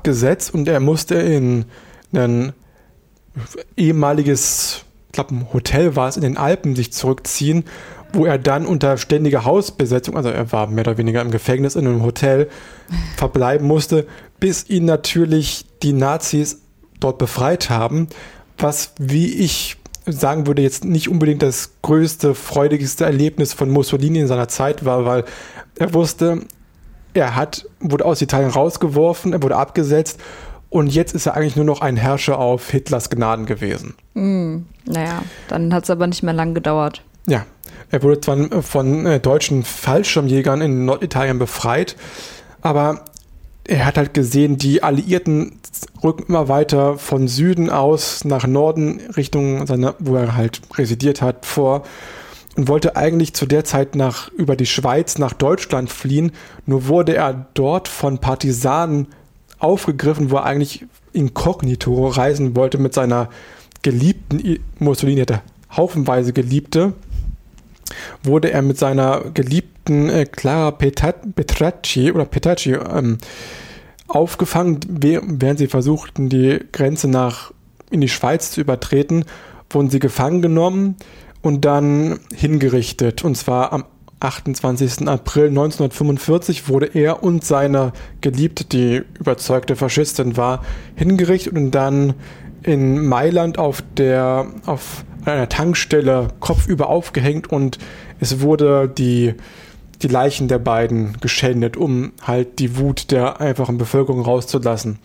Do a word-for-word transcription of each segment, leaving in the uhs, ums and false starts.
abgesetzt und er musste in ein ehemaliges, ich glaube ein Hotel war es, in den Alpen sich zurückziehen, wo er dann unter ständiger Hausbesetzung, also er war mehr oder weniger im Gefängnis in einem Hotel, verbleiben musste, bis ihn natürlich die Nazis dort befreit haben, was, wie ich sagen würde, jetzt nicht unbedingt das größte, freudigste Erlebnis von Mussolini in seiner Zeit war, weil er wusste, er hat, wurde aus Italien rausgeworfen, er wurde abgesetzt und jetzt ist er eigentlich nur noch ein Herrscher auf Hitlers Gnaden gewesen. Mm, naja, dann hat es aber nicht mehr lang gedauert. Ja, er wurde zwar von äh, deutschen Fallschirmjägern in Norditalien befreit, aber er hat halt gesehen, die Alliierten rücken immer weiter von Süden aus nach Norden Richtung seiner, wo er halt residiert hat, vor und wollte eigentlich zu der Zeit nach, über die Schweiz nach Deutschland fliehen. Nur wurde er dort von Partisanen aufgegriffen, wo er eigentlich inkognito reisen wollte mit seiner Geliebten. Mussolini hatte haufenweise Geliebte. Wurde er mit seiner Geliebten äh, Clara Petacci oder Petacci ähm, aufgefangen, während sie versuchten, die Grenze nach in die Schweiz zu übertreten, wurden sie gefangen genommen und dann hingerichtet. Und zwar am achtundzwanzigsten April neunzehnhundertfünfundvierzig wurde er und seine Geliebte, die überzeugte Faschistin war, hingerichtet und dann in Mailand auf der auf einer Tankstelle kopfüber aufgehängt und es wurde die, die Leichen der beiden geschändet, um halt die Wut der einfachen Bevölkerung rauszulassen.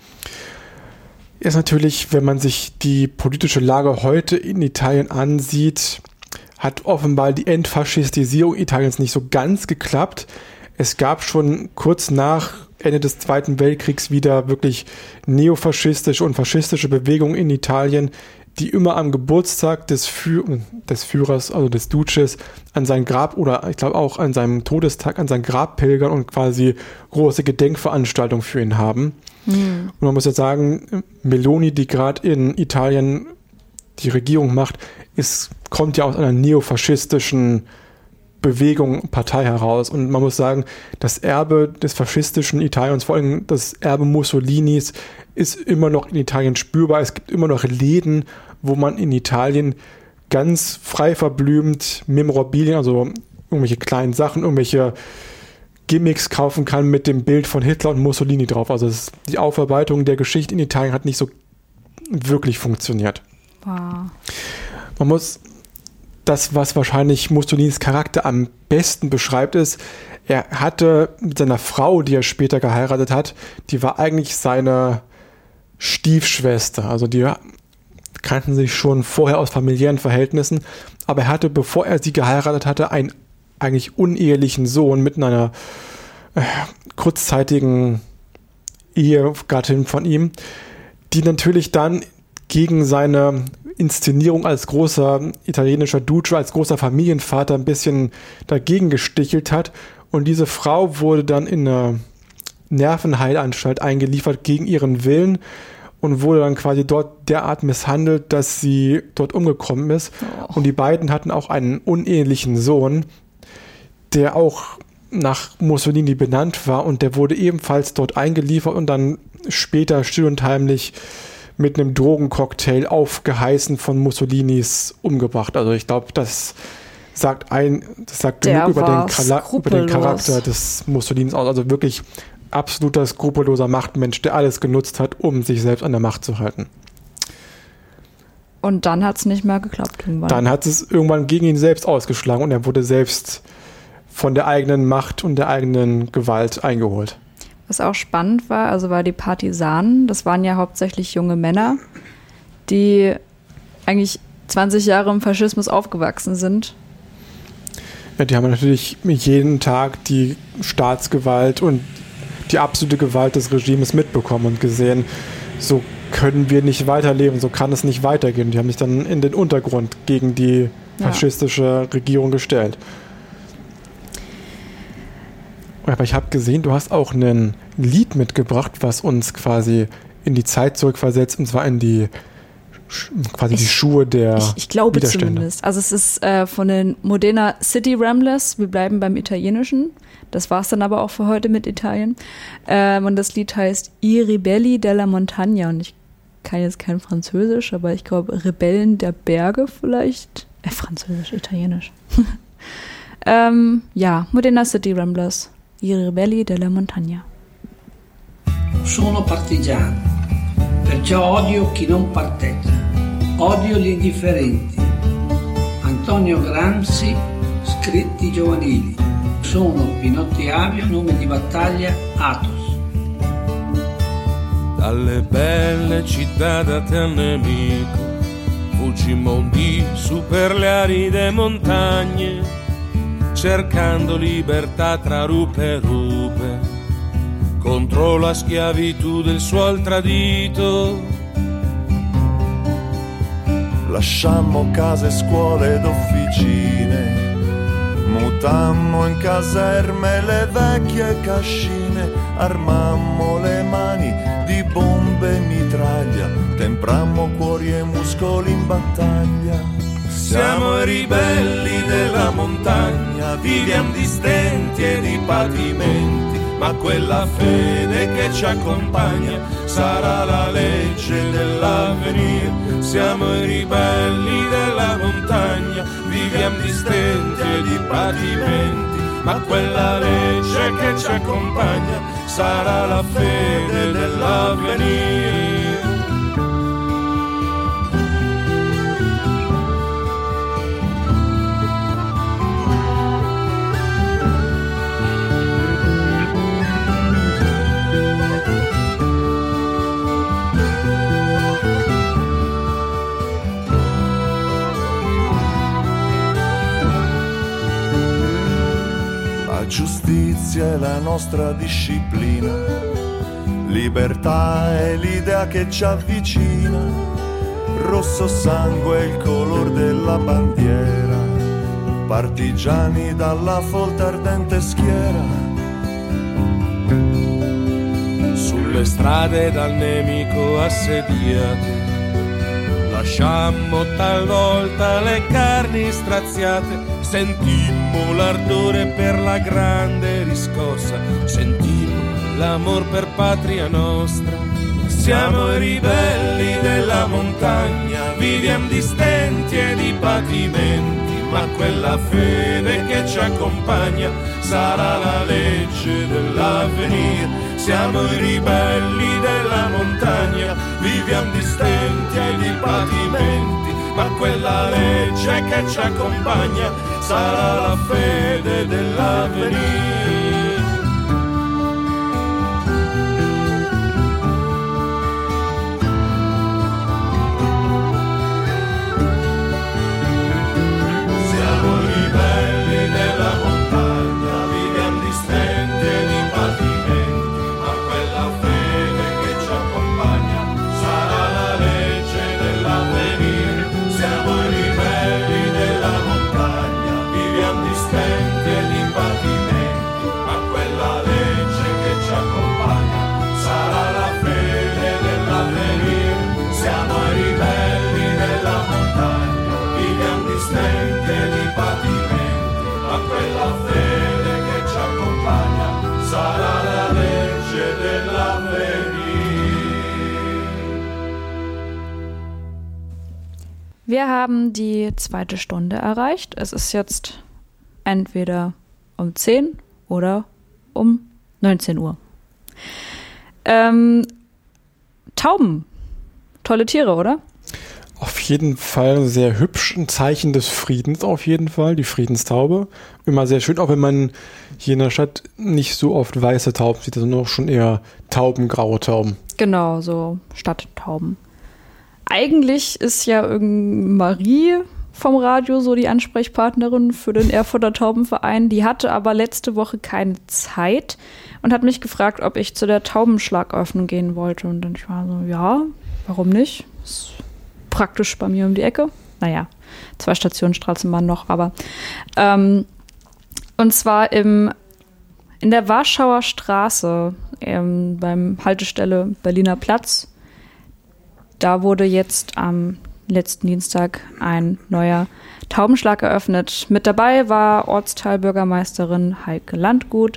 Ist natürlich, wenn man sich die politische Lage heute in Italien ansieht, hat offenbar die Entfaschistisierung Italiens nicht so ganz geklappt. Es gab schon kurz nach Ende des Zweiten Weltkriegs wieder wirklich neofaschistische und faschistische Bewegungen in Italien, die immer am Geburtstag des, Führ- des Führers, also des Duces, an sein Grab oder ich glaube auch an seinem Todestag an sein Grab pilgern und quasi große Gedenkveranstaltungen für ihn haben. Mhm. Und man muss jetzt sagen, Meloni, die gerade in Italien die Regierung macht, ist, kommt ja aus einer neofaschistischen Bewegung, Partei heraus. Und man muss sagen, das Erbe des faschistischen Italiens, vor allem das Erbe Mussolinis, ist immer noch in Italien spürbar. Es gibt immer noch Läden, wo man in Italien ganz frei verblümt Memorabilien, also irgendwelche kleinen Sachen, irgendwelche Gimmicks kaufen kann mit dem Bild von Hitler und Mussolini drauf. Also es, die Aufarbeitung der Geschichte in Italien hat nicht so wirklich funktioniert. Wow. Man muss das, was wahrscheinlich Mussolinis Charakter am besten beschreibt, ist, er hatte mit seiner Frau, die er später geheiratet hat, die war eigentlich seine Stiefschwester. Also die kannten sich schon vorher aus familiären Verhältnissen, aber er hatte, bevor er sie geheiratet hatte, einen eigentlich unehelichen Sohn mit einer äh, kurzzeitigen Ehegattin von ihm, die natürlich dann gegen seine Inszenierung als großer italienischer Duce, als großer Familienvater ein bisschen dagegen gestichelt hat. Und diese Frau wurde dann in eine Nervenheilanstalt eingeliefert gegen ihren Willen und wurde dann quasi dort derart misshandelt, dass sie dort umgekommen ist. Oh. Und die beiden hatten auch einen unehelichen Sohn, der auch nach Mussolini benannt war und der wurde ebenfalls dort eingeliefert und dann später still und heimlich mit einem Drogencocktail aufgeheißen von Mussolinis umgebracht. Also ich glaube, das sagt ein, das sagt genug über den, Kala- über den Charakter des Mussolinis aus. Also wirklich absoluter skrupelloser Machtmensch, der alles genutzt hat, um sich selbst an der Macht zu halten. Und dann hat es nicht mehr geklappt irgendwann. Dann hat es irgendwann gegen ihn selbst ausgeschlagen und er wurde selbst von der eigenen Macht und der eigenen Gewalt eingeholt. Was auch spannend war, also war die Partisanen, das waren ja hauptsächlich junge Männer, die eigentlich zwanzig Jahre im Faschismus aufgewachsen sind. Ja, die haben natürlich jeden Tag die Staatsgewalt und die absolute Gewalt des Regimes mitbekommen und gesehen, so können wir nicht weiterleben, so kann es nicht weitergehen. Die haben sich dann in den Untergrund gegen die faschistische ja. Regierung gestellt. Aber ich habe gesehen, du hast auch ein Lied mitgebracht, was uns quasi in die Zeit zurückversetzt, und zwar in die quasi ich, die Schuhe der Ich, ich glaube Widerstände. zumindest. Also es ist äh, von den Modena City Ramblers. Wir bleiben beim Italienischen. Das war es dann aber auch für heute mit Italien. Ähm, und das Lied heißt I Ribelli della Montagna. Und ich kann jetzt kein Französisch, aber ich glaube Rebellen der Berge vielleicht. Äh, Französisch, Italienisch. ähm, ja, Modena City Ramblers. I Ribelli della Montagna. Sono partigiano, perciò odio chi non parteggia, odio gli indifferenti. Antonio Gramsci, scritti giovanili. Sono Pinotti Avio, nome di battaglia Athos. Dalle belle città date al nemico, fuggimmo di su per le aride montagne, cercando libertà tra rupe e rupe, contro la schiavitù del suol tradito. Lasciammo case, scuole ed officine, mutammo in caserme le vecchie cascine, armammo le mani di bombe e mitraglia, temprammo cuori e muscoli in battaglia. Siamo i ribelli della montagna, viviamo di stenti e di patimenti, ma quella fede che ci accompagna sarà la legge dell'avvenire. Siamo i ribelli della montagna, viviamo di stenti e di patimenti, ma quella legge che ci accompagna sarà la fede dell'avvenire. Giustizia è la nostra disciplina, libertà è l'idea che ci avvicina, rosso sangue è il color della bandiera, partigiani dalla folta ardente schiera. Sulle strade dal nemico assediate, lasciammo talvolta le carni straziate, sentimmo l'ardore per la grande riscossa, sentimmo l'amor per patria nostra. Siamo i ribelli della montagna, viviamo di stenti e di patimenti, ma quella fede che ci accompagna sarà la legge dell'avvenire. Siamo i ribelli della montagna, viviamo di stenti e di patimenti, ma quella legge che ci accompagna sarà la fede dell'avvenire. Siamo i ribelli della montagna, viviamo di stenti e di patimenti, ma quella fede che ci accompagna sarà la legge dell'avvenire. Siamo i ribelli della montagna, viviamo di stenti e di patimenti, ma quella legge che ci accompagna sarà la fede dell'avvenire. Siamo i ribelli della montagna, viviamo di stenti e di patimenti, ma quella fede che ci accompagna sarà la legge dell'avvenire. Wir haben die zweite Stunde erreicht. Es ist jetzt entweder um zehn oder um neunzehn Uhr. Ähm, Tauben. Tolle Tiere, oder? Auf jeden Fall sehr hübsch, ein Zeichen des Friedens auf jeden Fall, die Friedenstaube. Immer sehr schön, auch wenn man hier in der Stadt nicht so oft weiße Tauben sieht, sondern auch schon eher taubengraue Tauben. Genau, so Stadttauben. Eigentlich ist ja irgend Marie vom Radio so die Ansprechpartnerin für den Erfurter Taubenverein. Die hatte aber letzte Woche keine Zeit und hat mich gefragt, ob ich zu der Taubenschlagöffnung gehen wollte. Und dann ich war so, ja, warum nicht? Ist praktisch bei mir um die Ecke. Naja, zwei Stationen Stralsundbahn noch, aber ähm, und zwar im, in der Warschauer Straße ähm, beim Haltestelle Berliner Platz. da wurde jetzt am letzten Dienstag ein neuer Taubenschlag eröffnet. Mit dabei war Ortsteilbürgermeisterin Heike Landgut,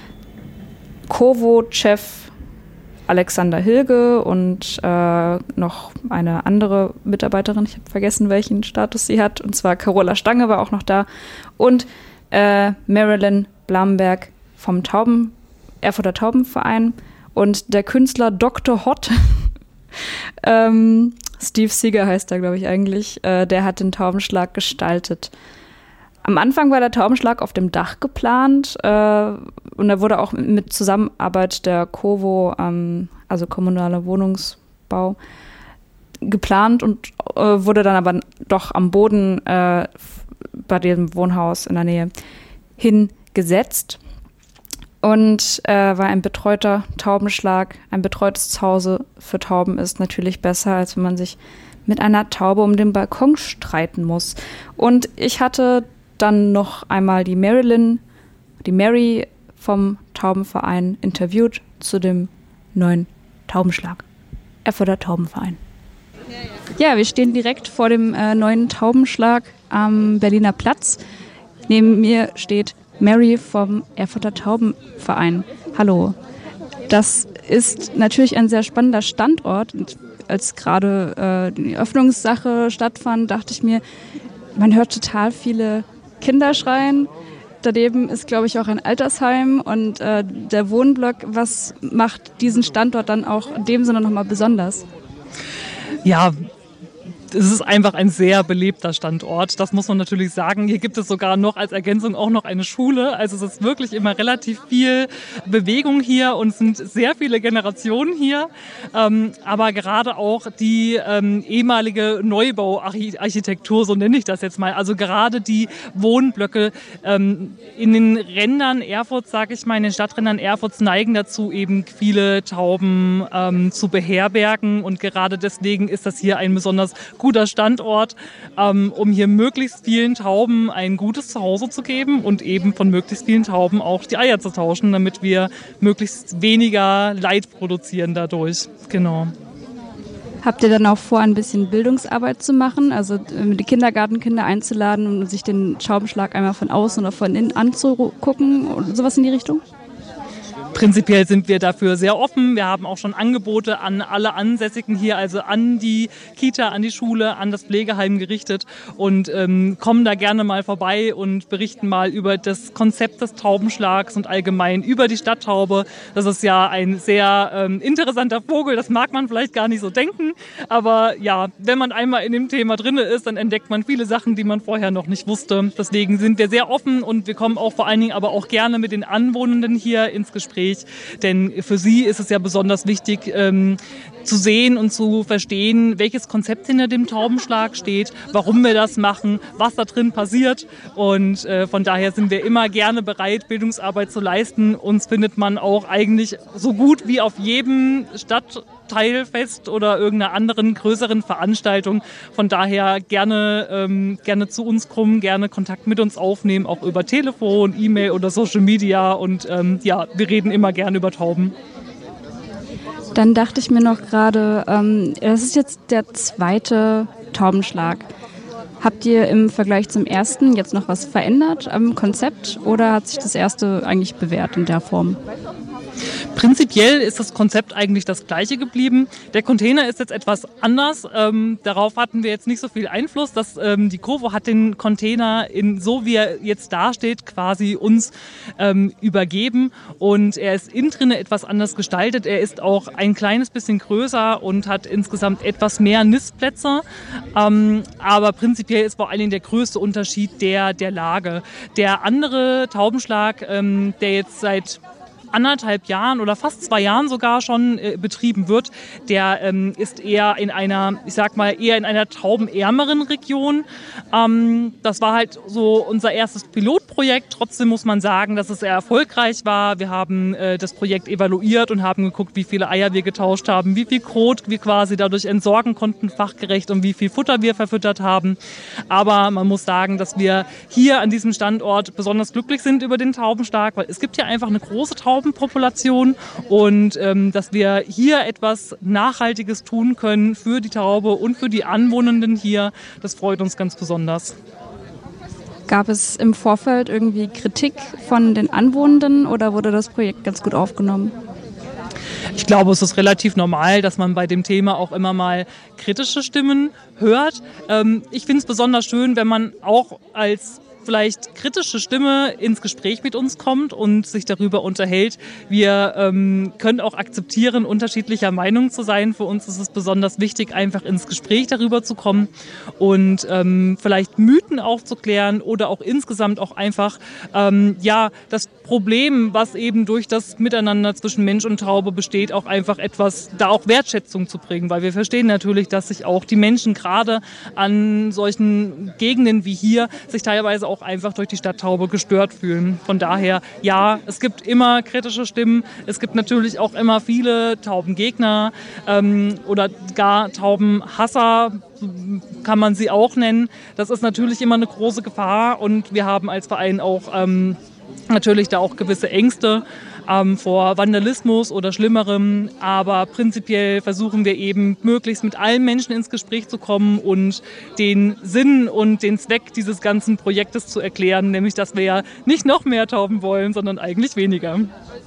Kovo-Chef Alexander Hilge und äh, noch eine andere Mitarbeiterin, ich habe vergessen, welchen Status sie hat, und zwar Carola Stange war auch noch da und äh, Marilyn Blamberg vom Tauben, Erfurter Taubenverein und der Künstler Doktor Hott, ähm, Steve Seeger heißt er, glaube ich eigentlich, äh, der hat den Taubenschlag gestaltet. Am Anfang war der Taubenschlag auf dem Dach geplant äh, und er wurde auch mit Zusammenarbeit der Kovo, ähm, also kommunale Wohnungsbau, geplant und äh, wurde dann aber doch am Boden äh, bei dem Wohnhaus in der Nähe hingesetzt. Und äh, war ein betreuter Taubenschlag, ein betreutes Zuhause für Tauben ist natürlich besser, als wenn man sich mit einer Taube um den Balkon streiten muss. Und ich hatte dann noch einmal die Marilyn, die Mary vom Taubenverein interviewt zu dem neuen Taubenschlag. Erfurter Taubenverein. Ja, wir stehen direkt vor dem äh, neuen Taubenschlag am Berliner Platz. Neben mir steht Mary vom Erfurter Taubenverein. Hallo. Das ist natürlich ein sehr spannender Standort. Und als gerade äh, die Öffnungssache stattfand, dachte ich mir, man hört total viele Kinder schreien. Daneben ist, glaube ich, auch ein Altersheim und äh, der Wohnblock. Was macht diesen Standort dann auch in dem Sinne nochmal besonders? Ja, es ist einfach ein sehr belebter Standort, das muss man natürlich sagen. Hier gibt es sogar noch als Ergänzung auch noch eine Schule. Also es ist wirklich immer relativ viel Bewegung hier und es sind sehr viele Generationen hier. Ähm, aber gerade auch die ähm, ehemalige Neubauarchitektur, so nenne ich das jetzt mal, also gerade die Wohnblöcke ähm, in den Rändern Erfurts, sage ich mal, in den Stadträndern Erfurts neigen dazu, eben viele Tauben ähm, zu beherbergen und gerade deswegen ist das hier ein besonders guter Standort, ähm, um hier möglichst vielen Tauben ein gutes Zuhause zu geben und eben von möglichst vielen Tauben auch die Eier zu tauschen, damit wir möglichst weniger Leid produzieren dadurch. Genau. Habt ihr dann auch vor, ein bisschen Bildungsarbeit zu machen, also die Kindergartenkinder einzuladen und sich den Taubenschlag einmal von außen oder von innen anzugucken oder sowas in die Richtung? Prinzipiell sind wir dafür sehr offen. Wir haben auch schon Angebote an alle Ansässigen hier, also an die Kita, an die Schule, an das Pflegeheim gerichtet und ähm, kommen da gerne mal vorbei und berichten mal über das Konzept des Taubenschlags und allgemein über die Stadttaube. Das ist ja ein sehr ähm, interessanter Vogel, das mag man vielleicht gar nicht so denken, aber ja, wenn man einmal in dem Thema drin ist, dann entdeckt man viele Sachen, die man vorher noch nicht wusste. Deswegen sind wir sehr offen und wir kommen auch vor allen Dingen aber auch gerne mit den Anwohnenden hier ins Gespräch. Denn für sie ist es ja besonders wichtig, ähm, zu sehen und zu verstehen, welches Konzept hinter dem Taubenschlag steht, warum wir das machen, was da drin passiert. Und äh, von daher sind wir immer gerne bereit, Bildungsarbeit zu leisten. Uns findet man auch eigentlich so gut wie auf jedem Stadtteilfest oder irgendeiner anderen größeren Veranstaltung. Von daher gerne, ähm, gerne zu uns kommen, gerne Kontakt mit uns aufnehmen, auch über Telefon, E-Mail oder Social Media. Und ähm, ja, wir reden immer gerne über Tauben. Dann dachte ich mir noch gerade, ähm, das ist jetzt der zweite Taubenschlag. Habt ihr im Vergleich zum ersten jetzt noch was verändert am Konzept oder hat sich das erste eigentlich bewährt in der Form? Prinzipiell ist das Konzept eigentlich das gleiche geblieben. Der Container ist jetzt etwas anders. Ähm, darauf hatten wir jetzt nicht so viel Einfluss. Das, ähm, die Kovo hat den Container, in, so wie er jetzt dasteht, quasi uns ähm, übergeben. Und er ist innen drin etwas anders gestaltet. Er ist auch ein kleines bisschen größer und hat insgesamt etwas mehr Nistplätze. Ähm, aber prinzipiell ist vor allen Dingen der größte Unterschied der, der Lage. Der andere Taubenschlag, ähm, der jetzt seit anderthalb Jahren oder fast zwei Jahren sogar schon äh, betrieben wird, der ähm, ist eher in einer, ich sag mal, eher in einer taubenärmeren Region. Ähm, das war halt so unser erstes Pilotprojekt. Trotzdem muss man sagen, dass es sehr erfolgreich war. Wir haben äh, das Projekt evaluiert und haben geguckt, wie viele Eier wir getauscht haben, wie viel Kot wir quasi dadurch entsorgen konnten, fachgerecht, und wie viel Futter wir verfüttert haben. Aber man muss sagen, dass wir hier an diesem Standort besonders glücklich sind über den Taubenschlag, weil es gibt ja einfach eine große Tauben Taubenpopulation und ähm, dass wir hier etwas Nachhaltiges tun können für die Taube und für die Anwohnenden hier. Das freut uns ganz besonders. Gab es im Vorfeld irgendwie Kritik von den Anwohnenden oder wurde das Projekt ganz gut aufgenommen? Ich glaube, es ist relativ normal, dass man bei dem Thema auch immer mal kritische Stimmen hört. Ähm, ich finde es besonders schön, wenn man auch als vielleicht kritische Stimme ins Gespräch mit uns kommt und sich darüber unterhält. Wir ähm, können auch akzeptieren, unterschiedlicher Meinung zu sein. Für uns ist es besonders wichtig, einfach ins Gespräch darüber zu kommen und ähm, vielleicht Mythen aufzuklären oder auch insgesamt auch einfach ähm, ja das Problem, was eben durch das Miteinander zwischen Mensch und Taube besteht, auch einfach etwas, da auch Wertschätzung zu bringen, weil wir verstehen natürlich, dass sich auch die Menschen gerade an solchen Gegenden wie hier sich teilweise auch einfach durch die Stadttaube gestört fühlen. Von daher, ja, es gibt immer kritische Stimmen. Es gibt natürlich auch immer viele Taubengegner ähm, oder gar Taubenhasser, kann man sie auch nennen. Das ist natürlich immer eine große Gefahr und wir haben als Verein auch ähm, natürlich da auch gewisse Ängste ähm, vor Vandalismus oder Schlimmerem, aber prinzipiell versuchen wir eben möglichst mit allen Menschen ins Gespräch zu kommen und den Sinn und den Zweck dieses ganzen Projektes zu erklären, nämlich dass wir ja nicht noch mehr Tauben wollen, sondern eigentlich weniger.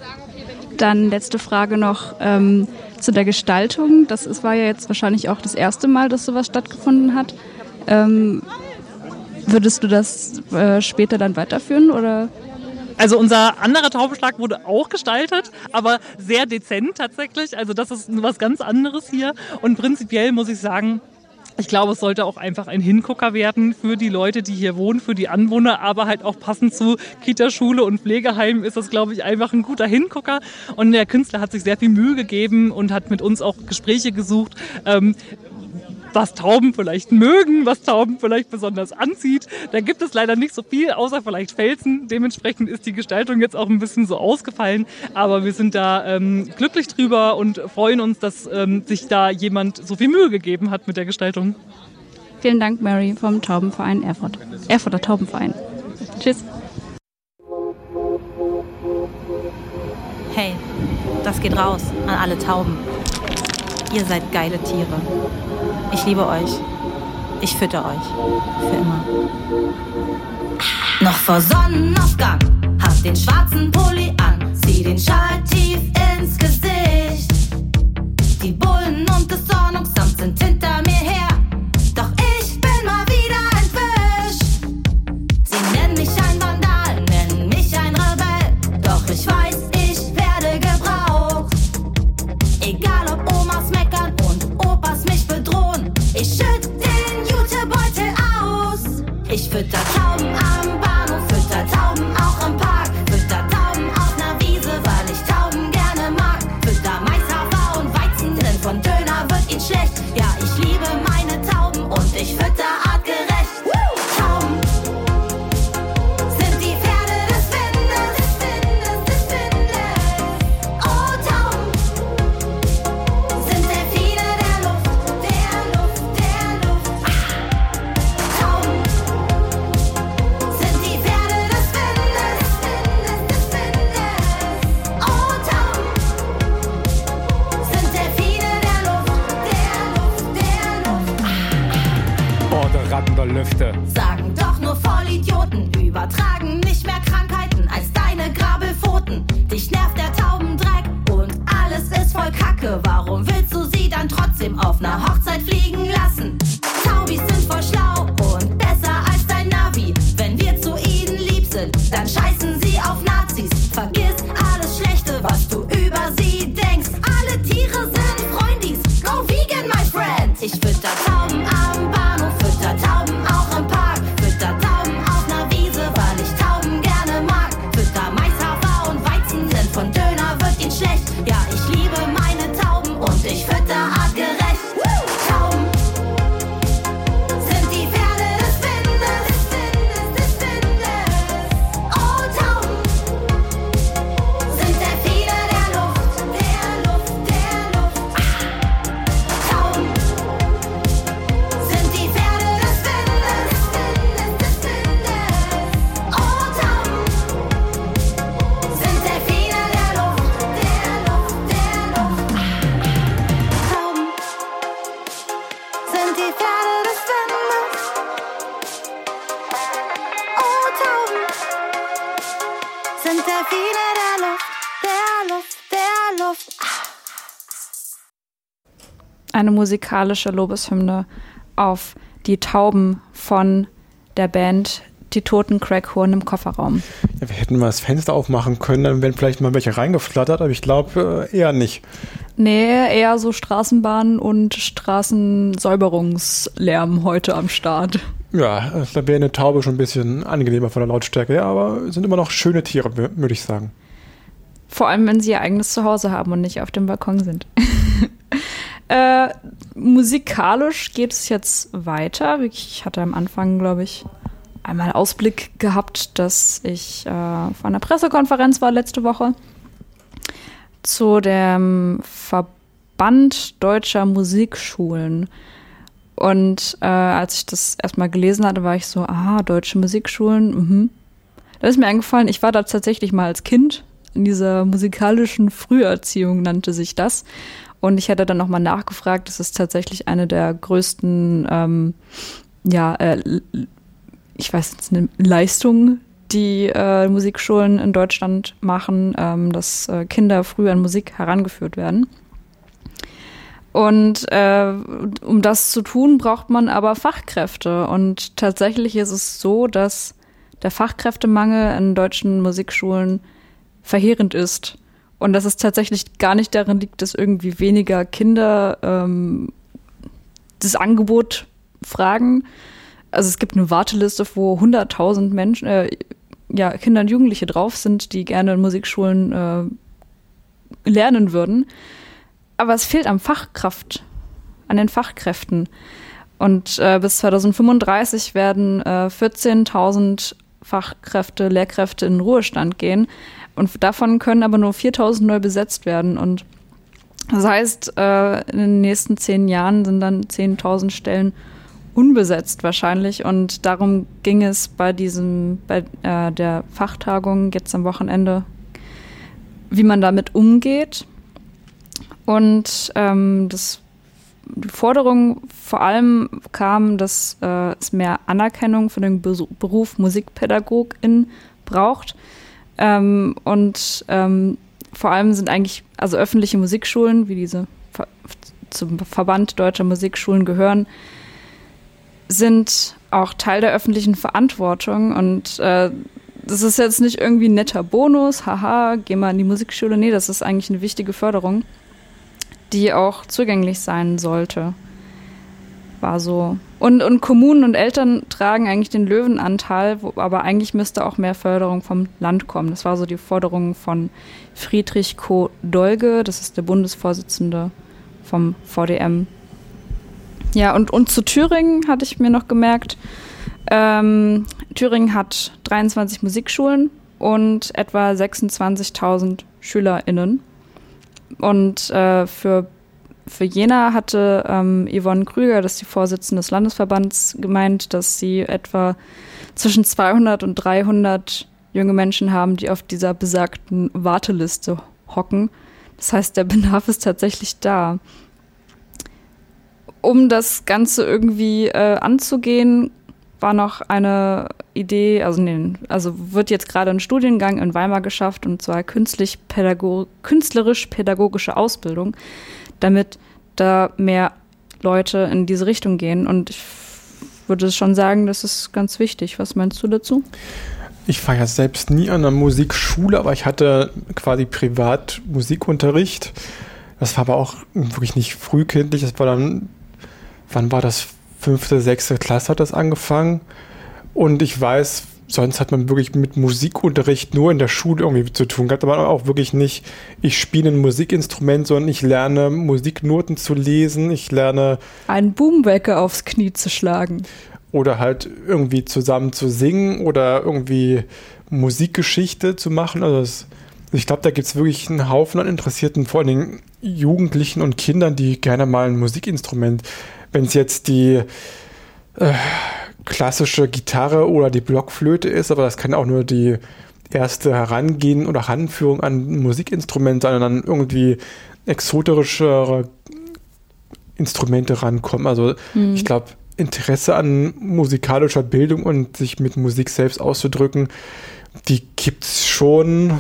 Dann letzte Frage noch ähm, zu der Gestaltung. Das ist, war ja jetzt wahrscheinlich auch das erste Mal, dass sowas stattgefunden hat. Ähm, würdest du das äh, später dann weiterführen oder? Also unser anderer Taubenschlag wurde auch gestaltet, aber sehr dezent tatsächlich. Also das ist was ganz anderes hier. Und prinzipiell muss ich sagen, ich glaube, es sollte auch einfach ein Hingucker werden für die Leute, die hier wohnen, für die Anwohner, aber halt auch passend zu Kita, Schule und Pflegeheim ist das, glaube ich, einfach ein guter Hingucker. Und der Künstler hat sich sehr viel Mühe gegeben und hat mit uns auch Gespräche gesucht, ähm, was Tauben vielleicht mögen, was Tauben vielleicht besonders anzieht. Da gibt es leider nicht so viel, außer vielleicht Felsen. Dementsprechend ist die Gestaltung jetzt auch ein bisschen so ausgefallen. Aber wir sind da ähm, glücklich drüber und freuen uns, dass ähm, sich da jemand so viel Mühe gegeben hat mit der Gestaltung. Vielen Dank, Mary vom Taubenverein Erfurt. Erfurter Taubenverein. Tschüss. Hey, das geht raus an alle Tauben. Ihr seid geile Tiere. Ich liebe euch. Ich fütter euch. Für immer. Noch vor Sonnenaufgang. Hab den schwarzen Pulli an. Zieh den Schal tief ins Gesicht. Die Bullen und das Ordnungsamt sind hinter mir her. Doch ich bin mal wieder entwischt. Sie nennen mich ein Vandal, nennen mich ein Rebell. Doch ich weiß, ich werde gebraucht. Egal ob Omas meckern und Opas mich bedrohen. Ich schütt den Jutebeutel aus. Ich fütter Tauben am Bahnhof, fütter Tauben auch im Park. Fütter Tauben auf ner Wiese, weil ich Tauben gerne mag. Fütter Mais, Hafer und Weizen, denn von Döner wird ihnen schlecht. Ja, ich liebe meine Tauben und ich fütter artgerecht. Tauben sind die Pferde des Windes, des Windes, des Windes. Oh, Tauben sind Delfine der Luft, der Luft, der Luft. Tauben sind die Pferde des Windes, des Windes, des Windes. Oh, Tauben sind Delfine der Luft, der Luft, der Luft. Oh, der Ratten der Lüfte. Sagen doch nur Vollidioten, übertragen nicht mehr Krankheiten als deine Grabelpfoten. Dich nervt der Taubendreck und alles ist voll Kacke. Warum willst du sie dann trotzdem auf ner Hochzeit fliegen lassen? Taubis sind voll schlau und besser als dein Navi. Wenn wir zu ihnen lieb sind, dann scheißen sie auf Nazis. Vergiss alles Schlechte, was du über sie denkst. Alle Tiere sind Freundis, go vegan, my friend. Ich fütter Tauben am Bahnhof, fütter Tauben auch im Park. Fütter Tauben auf ner Wiese, weil ich Tauben gerne mag. Fütter Mais, Hafer und Weizen, denn von Döner wird ihnen schlecht. Ja, ich liebe meine Tauben und ich fütter artgerecht. Tauben sind die Pferde des Windes, des Windes, des Windes. Oh, Tauben sind Delfine der Luft, der Luft, der Luft. Tauben eine musikalische Lobeshymne auf die Tauben von der Band Die Toten Crackhorn im Kofferraum. Ja, wir hätten mal das Fenster aufmachen können, dann wären vielleicht mal welche reingeflattert, aber ich glaube äh, eher nicht. Nee, eher so Straßenbahn- und Straßensäuberungslärm heute am Start. Ja, da wäre eine Taube schon ein bisschen angenehmer von der Lautstärke, ja, aber sind immer noch schöne Tiere, würde ich sagen. Vor allem, wenn sie ihr eigenes Zuhause haben und nicht auf dem Balkon sind. äh, musikalisch geht es jetzt weiter. Ich hatte am Anfang, glaube ich, einmal Ausblick gehabt, dass ich äh, vor einer Pressekonferenz war letzte Woche zu dem Verband Deutscher Musikschulen. Und äh, als ich das erstmal gelesen hatte, war ich so, ah, deutsche Musikschulen, mhm. Da ist mir eingefallen, ich war da tatsächlich mal als Kind in dieser musikalischen Früherziehung, nannte sich das. Und ich hätte dann nochmal nachgefragt, das ist tatsächlich eine der größten, ähm, ja, äh, ich weiß jetzt nicht, Leistungen, die äh, Musikschulen in Deutschland machen, ähm, dass äh, Kinder früh an Musik herangeführt werden. Und äh, um das zu tun, braucht man aber Fachkräfte. Und tatsächlich ist es so, dass der Fachkräftemangel in deutschen Musikschulen verheerend ist. Und dass es tatsächlich gar nicht darin liegt, dass irgendwie weniger Kinder ähm, das Angebot fragen. Also es gibt eine Warteliste, wo hunderttausend Menschen, äh, ja, Kinder und Jugendliche drauf sind, die gerne in Musikschulen äh, lernen würden. Aber es fehlt am Fachkraft, an den Fachkräften. Und äh, bis zwanzig fünfunddreißig werden äh, vierzehntausend Fachkräfte, Lehrkräfte in den Ruhestand gehen. Und davon können aber nur viertausend neu besetzt werden. Und das heißt, äh, in den nächsten zehn Jahren sind dann zehntausend Stellen unbesetzt wahrscheinlich. Und darum ging es bei diesem, bei äh, der Fachtagung jetzt am Wochenende, wie man damit umgeht. Und ähm, das, die Forderung vor allem kam, dass äh, es mehr Anerkennung für den Be- Beruf Musikpädagogin braucht. Ähm, und ähm, vor allem sind eigentlich, also öffentliche Musikschulen, wie diese Ver- zum Verband Deutscher Musikschulen gehören, sind auch Teil der öffentlichen Verantwortung. Und äh, das ist jetzt nicht irgendwie ein netter Bonus, haha, geh mal in die Musikschule. Nee, das ist eigentlich eine wichtige Förderung, die auch zugänglich sein sollte. War so. Und, und Kommunen und Eltern tragen eigentlich den Löwenanteil, wo, aber eigentlich müsste auch mehr Förderung vom Land kommen. Das war so die Forderung von Friedrich Koh-Dolge, das ist der Bundesvorsitzende vom V D M. Ja, und, und zu Thüringen hatte ich mir noch gemerkt, ähm, Thüringen hat dreiundzwanzig Musikschulen und etwa sechsundzwanzigtausend SchülerInnen. Und äh, für, für Jena hatte ähm, Yvonne Krüger, das ist die Vorsitzende des Landesverbands, gemeint, dass sie etwa zwischen zweihundert und dreihundert junge Menschen haben, die auf dieser besagten Warteliste hocken. Das heißt, der Bedarf ist tatsächlich da. Um das Ganze irgendwie äh, anzugehen, war noch eine Idee, also, nee, also wird jetzt gerade ein Studiengang in Weimar geschafft, und zwar künstlich-pädago- künstlerisch-pädagogische Ausbildung, damit da mehr Leute in diese Richtung gehen. Und ich würde schon sagen, das ist ganz wichtig. Was meinst du dazu? Ich war ja selbst nie an einer Musikschule, aber ich hatte quasi privat Musikunterricht. Das war aber auch wirklich nicht frühkindlich. Das war dann, wann war das? Fünfte, sechste Klasse hat das angefangen. Und ich weiß, sonst hat man wirklich mit Musikunterricht nur in der Schule irgendwie zu tun gehabt. Aber auch wirklich nicht, ich spiele ein Musikinstrument, sondern ich lerne Musiknoten zu lesen. Ich lerne einen Boomwecker aufs Knie zu schlagen. Oder halt irgendwie zusammen zu singen oder irgendwie Musikgeschichte zu machen. Also das, ich glaube, da gibt es wirklich einen Haufen an Interessierten, vor allen Dingen Jugendlichen und Kindern, die gerne mal ein Musikinstrument, wenn es jetzt die äh, klassische Gitarre oder die Blockflöte ist, aber das kann auch nur die erste Herangehen oder Heranführung an ein Musikinstrument sein, und dann irgendwie exoterischere Instrumente rankommen. Also hm. ich glaube, Interesse an musikalischer Bildung und sich mit Musik selbst auszudrücken, die gibt es schon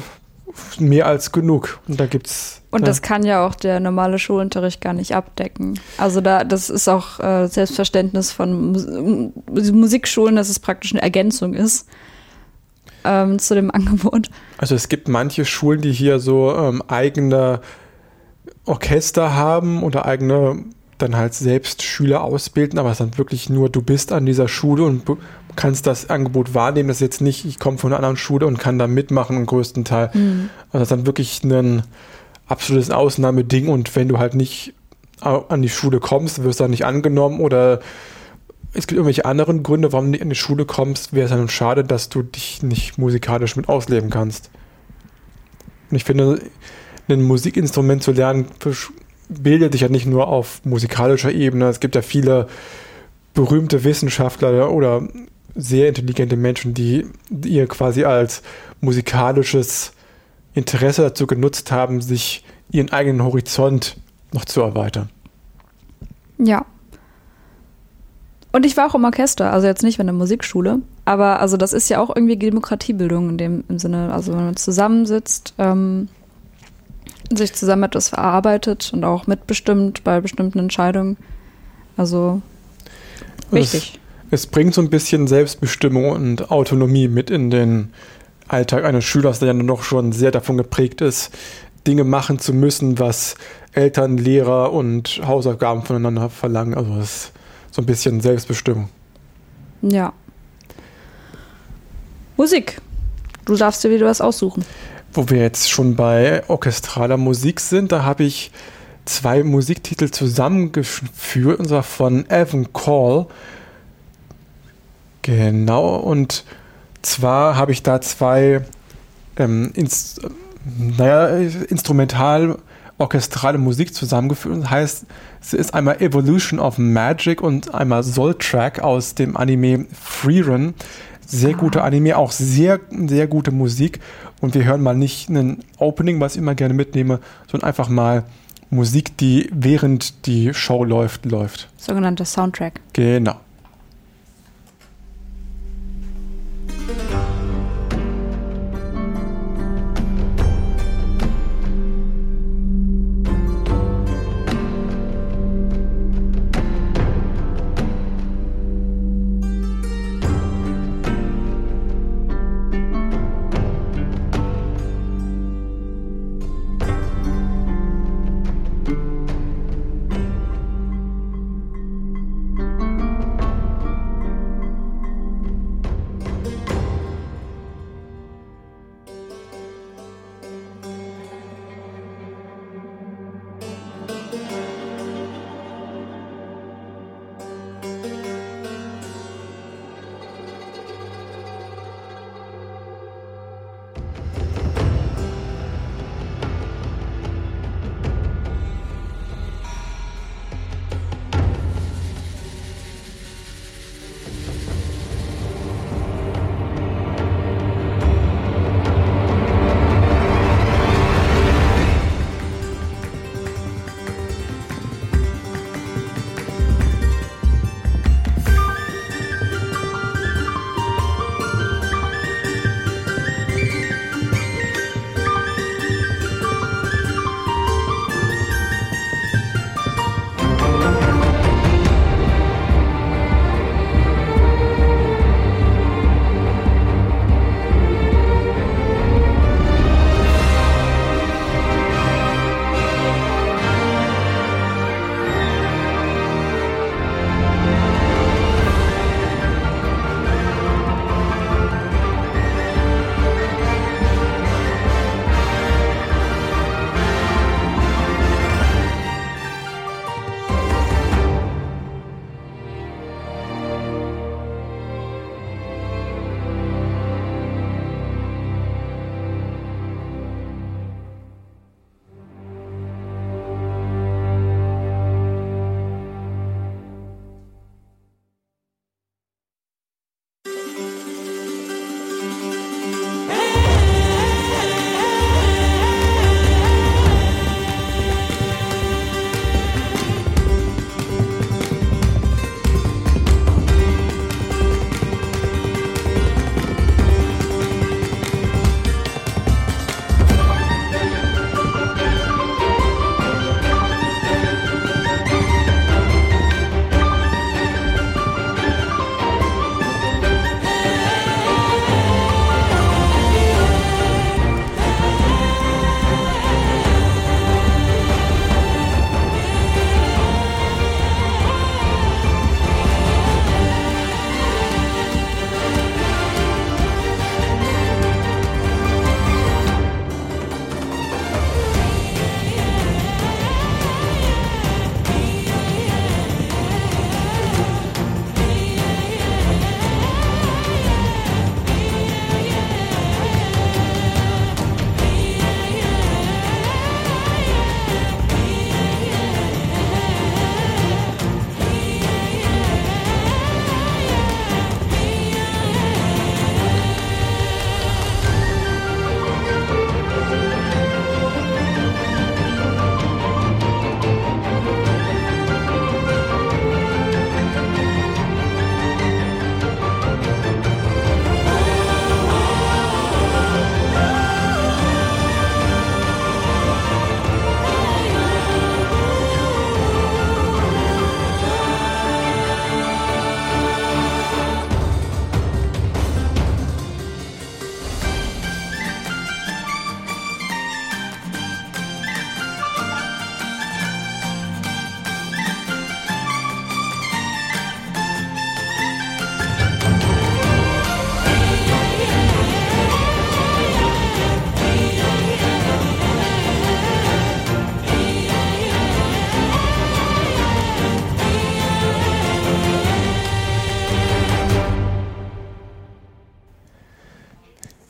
mehr als genug. Und da gibt's. Und ja. das kann ja auch der normale Schulunterricht gar nicht abdecken. Also da, das ist auch äh, Selbstverständnis von Mus- Musikschulen, dass es praktisch eine Ergänzung ist ähm, zu dem Angebot. Also es gibt manche Schulen, die hier so ähm, eigene Orchester haben oder eigene dann halt selbst Schüler ausbilden, aber es ist dann wirklich nur, du bist an dieser Schule und du kannst das Angebot wahrnehmen. Das ist jetzt nicht, ich komme von einer anderen Schule und kann da mitmachen im größten Teil. Mhm. Also das ist dann wirklich ein absolutes Ausnahmeding und wenn du halt nicht an die Schule kommst, wirst du dann nicht angenommen oder es gibt irgendwelche anderen Gründe, warum du nicht an die Schule kommst, wäre es dann schade, dass du dich nicht musikalisch mit ausleben kannst. Und ich finde, ein Musikinstrument zu lernen, bildet sich ja nicht nur auf musikalischer Ebene. Es gibt ja viele berühmte Wissenschaftler oder sehr intelligente Menschen, die ihr quasi als musikalisches Interesse dazu genutzt haben, sich ihren eigenen Horizont noch zu erweitern. Ja. Und ich war auch im Orchester, also jetzt nicht in der Musikschule, aber also das ist ja auch irgendwie Demokratiebildung in dem im Sinne, also wenn man zusammensitzt, ähm, sich zusammen etwas verarbeitet und auch mitbestimmt bei bestimmten Entscheidungen. Also wichtig. Es, es bringt so ein bisschen Selbstbestimmung und Autonomie mit in den Alltag eines Schülers, der ja noch schon sehr davon geprägt ist, Dinge machen zu müssen, was Eltern, Lehrer und Hausaufgaben voneinander verlangen. Also das ist so ein bisschen Selbstbestimmung. Ja. Musik. Du darfst dir wieder was aussuchen. Wo wir jetzt schon bei orchestraler Musik sind, da habe ich zwei Musiktitel zusammengeführt, und zwar von Evan Call. Genau, und zwar habe ich da zwei ähm, Inst- naja, instrumental orchestrale Musik zusammengeführt. Das heißt, es ist einmal Evolution of Magic und einmal Soul Track aus dem Anime Frieren. Sehr gute Anime, auch sehr, sehr gute Musik. Und wir hören mal nicht ein Opening, was ich immer gerne mitnehme, sondern einfach mal Musik, die während die Show läuft, läuft. Sogenannter Soundtrack. Genau.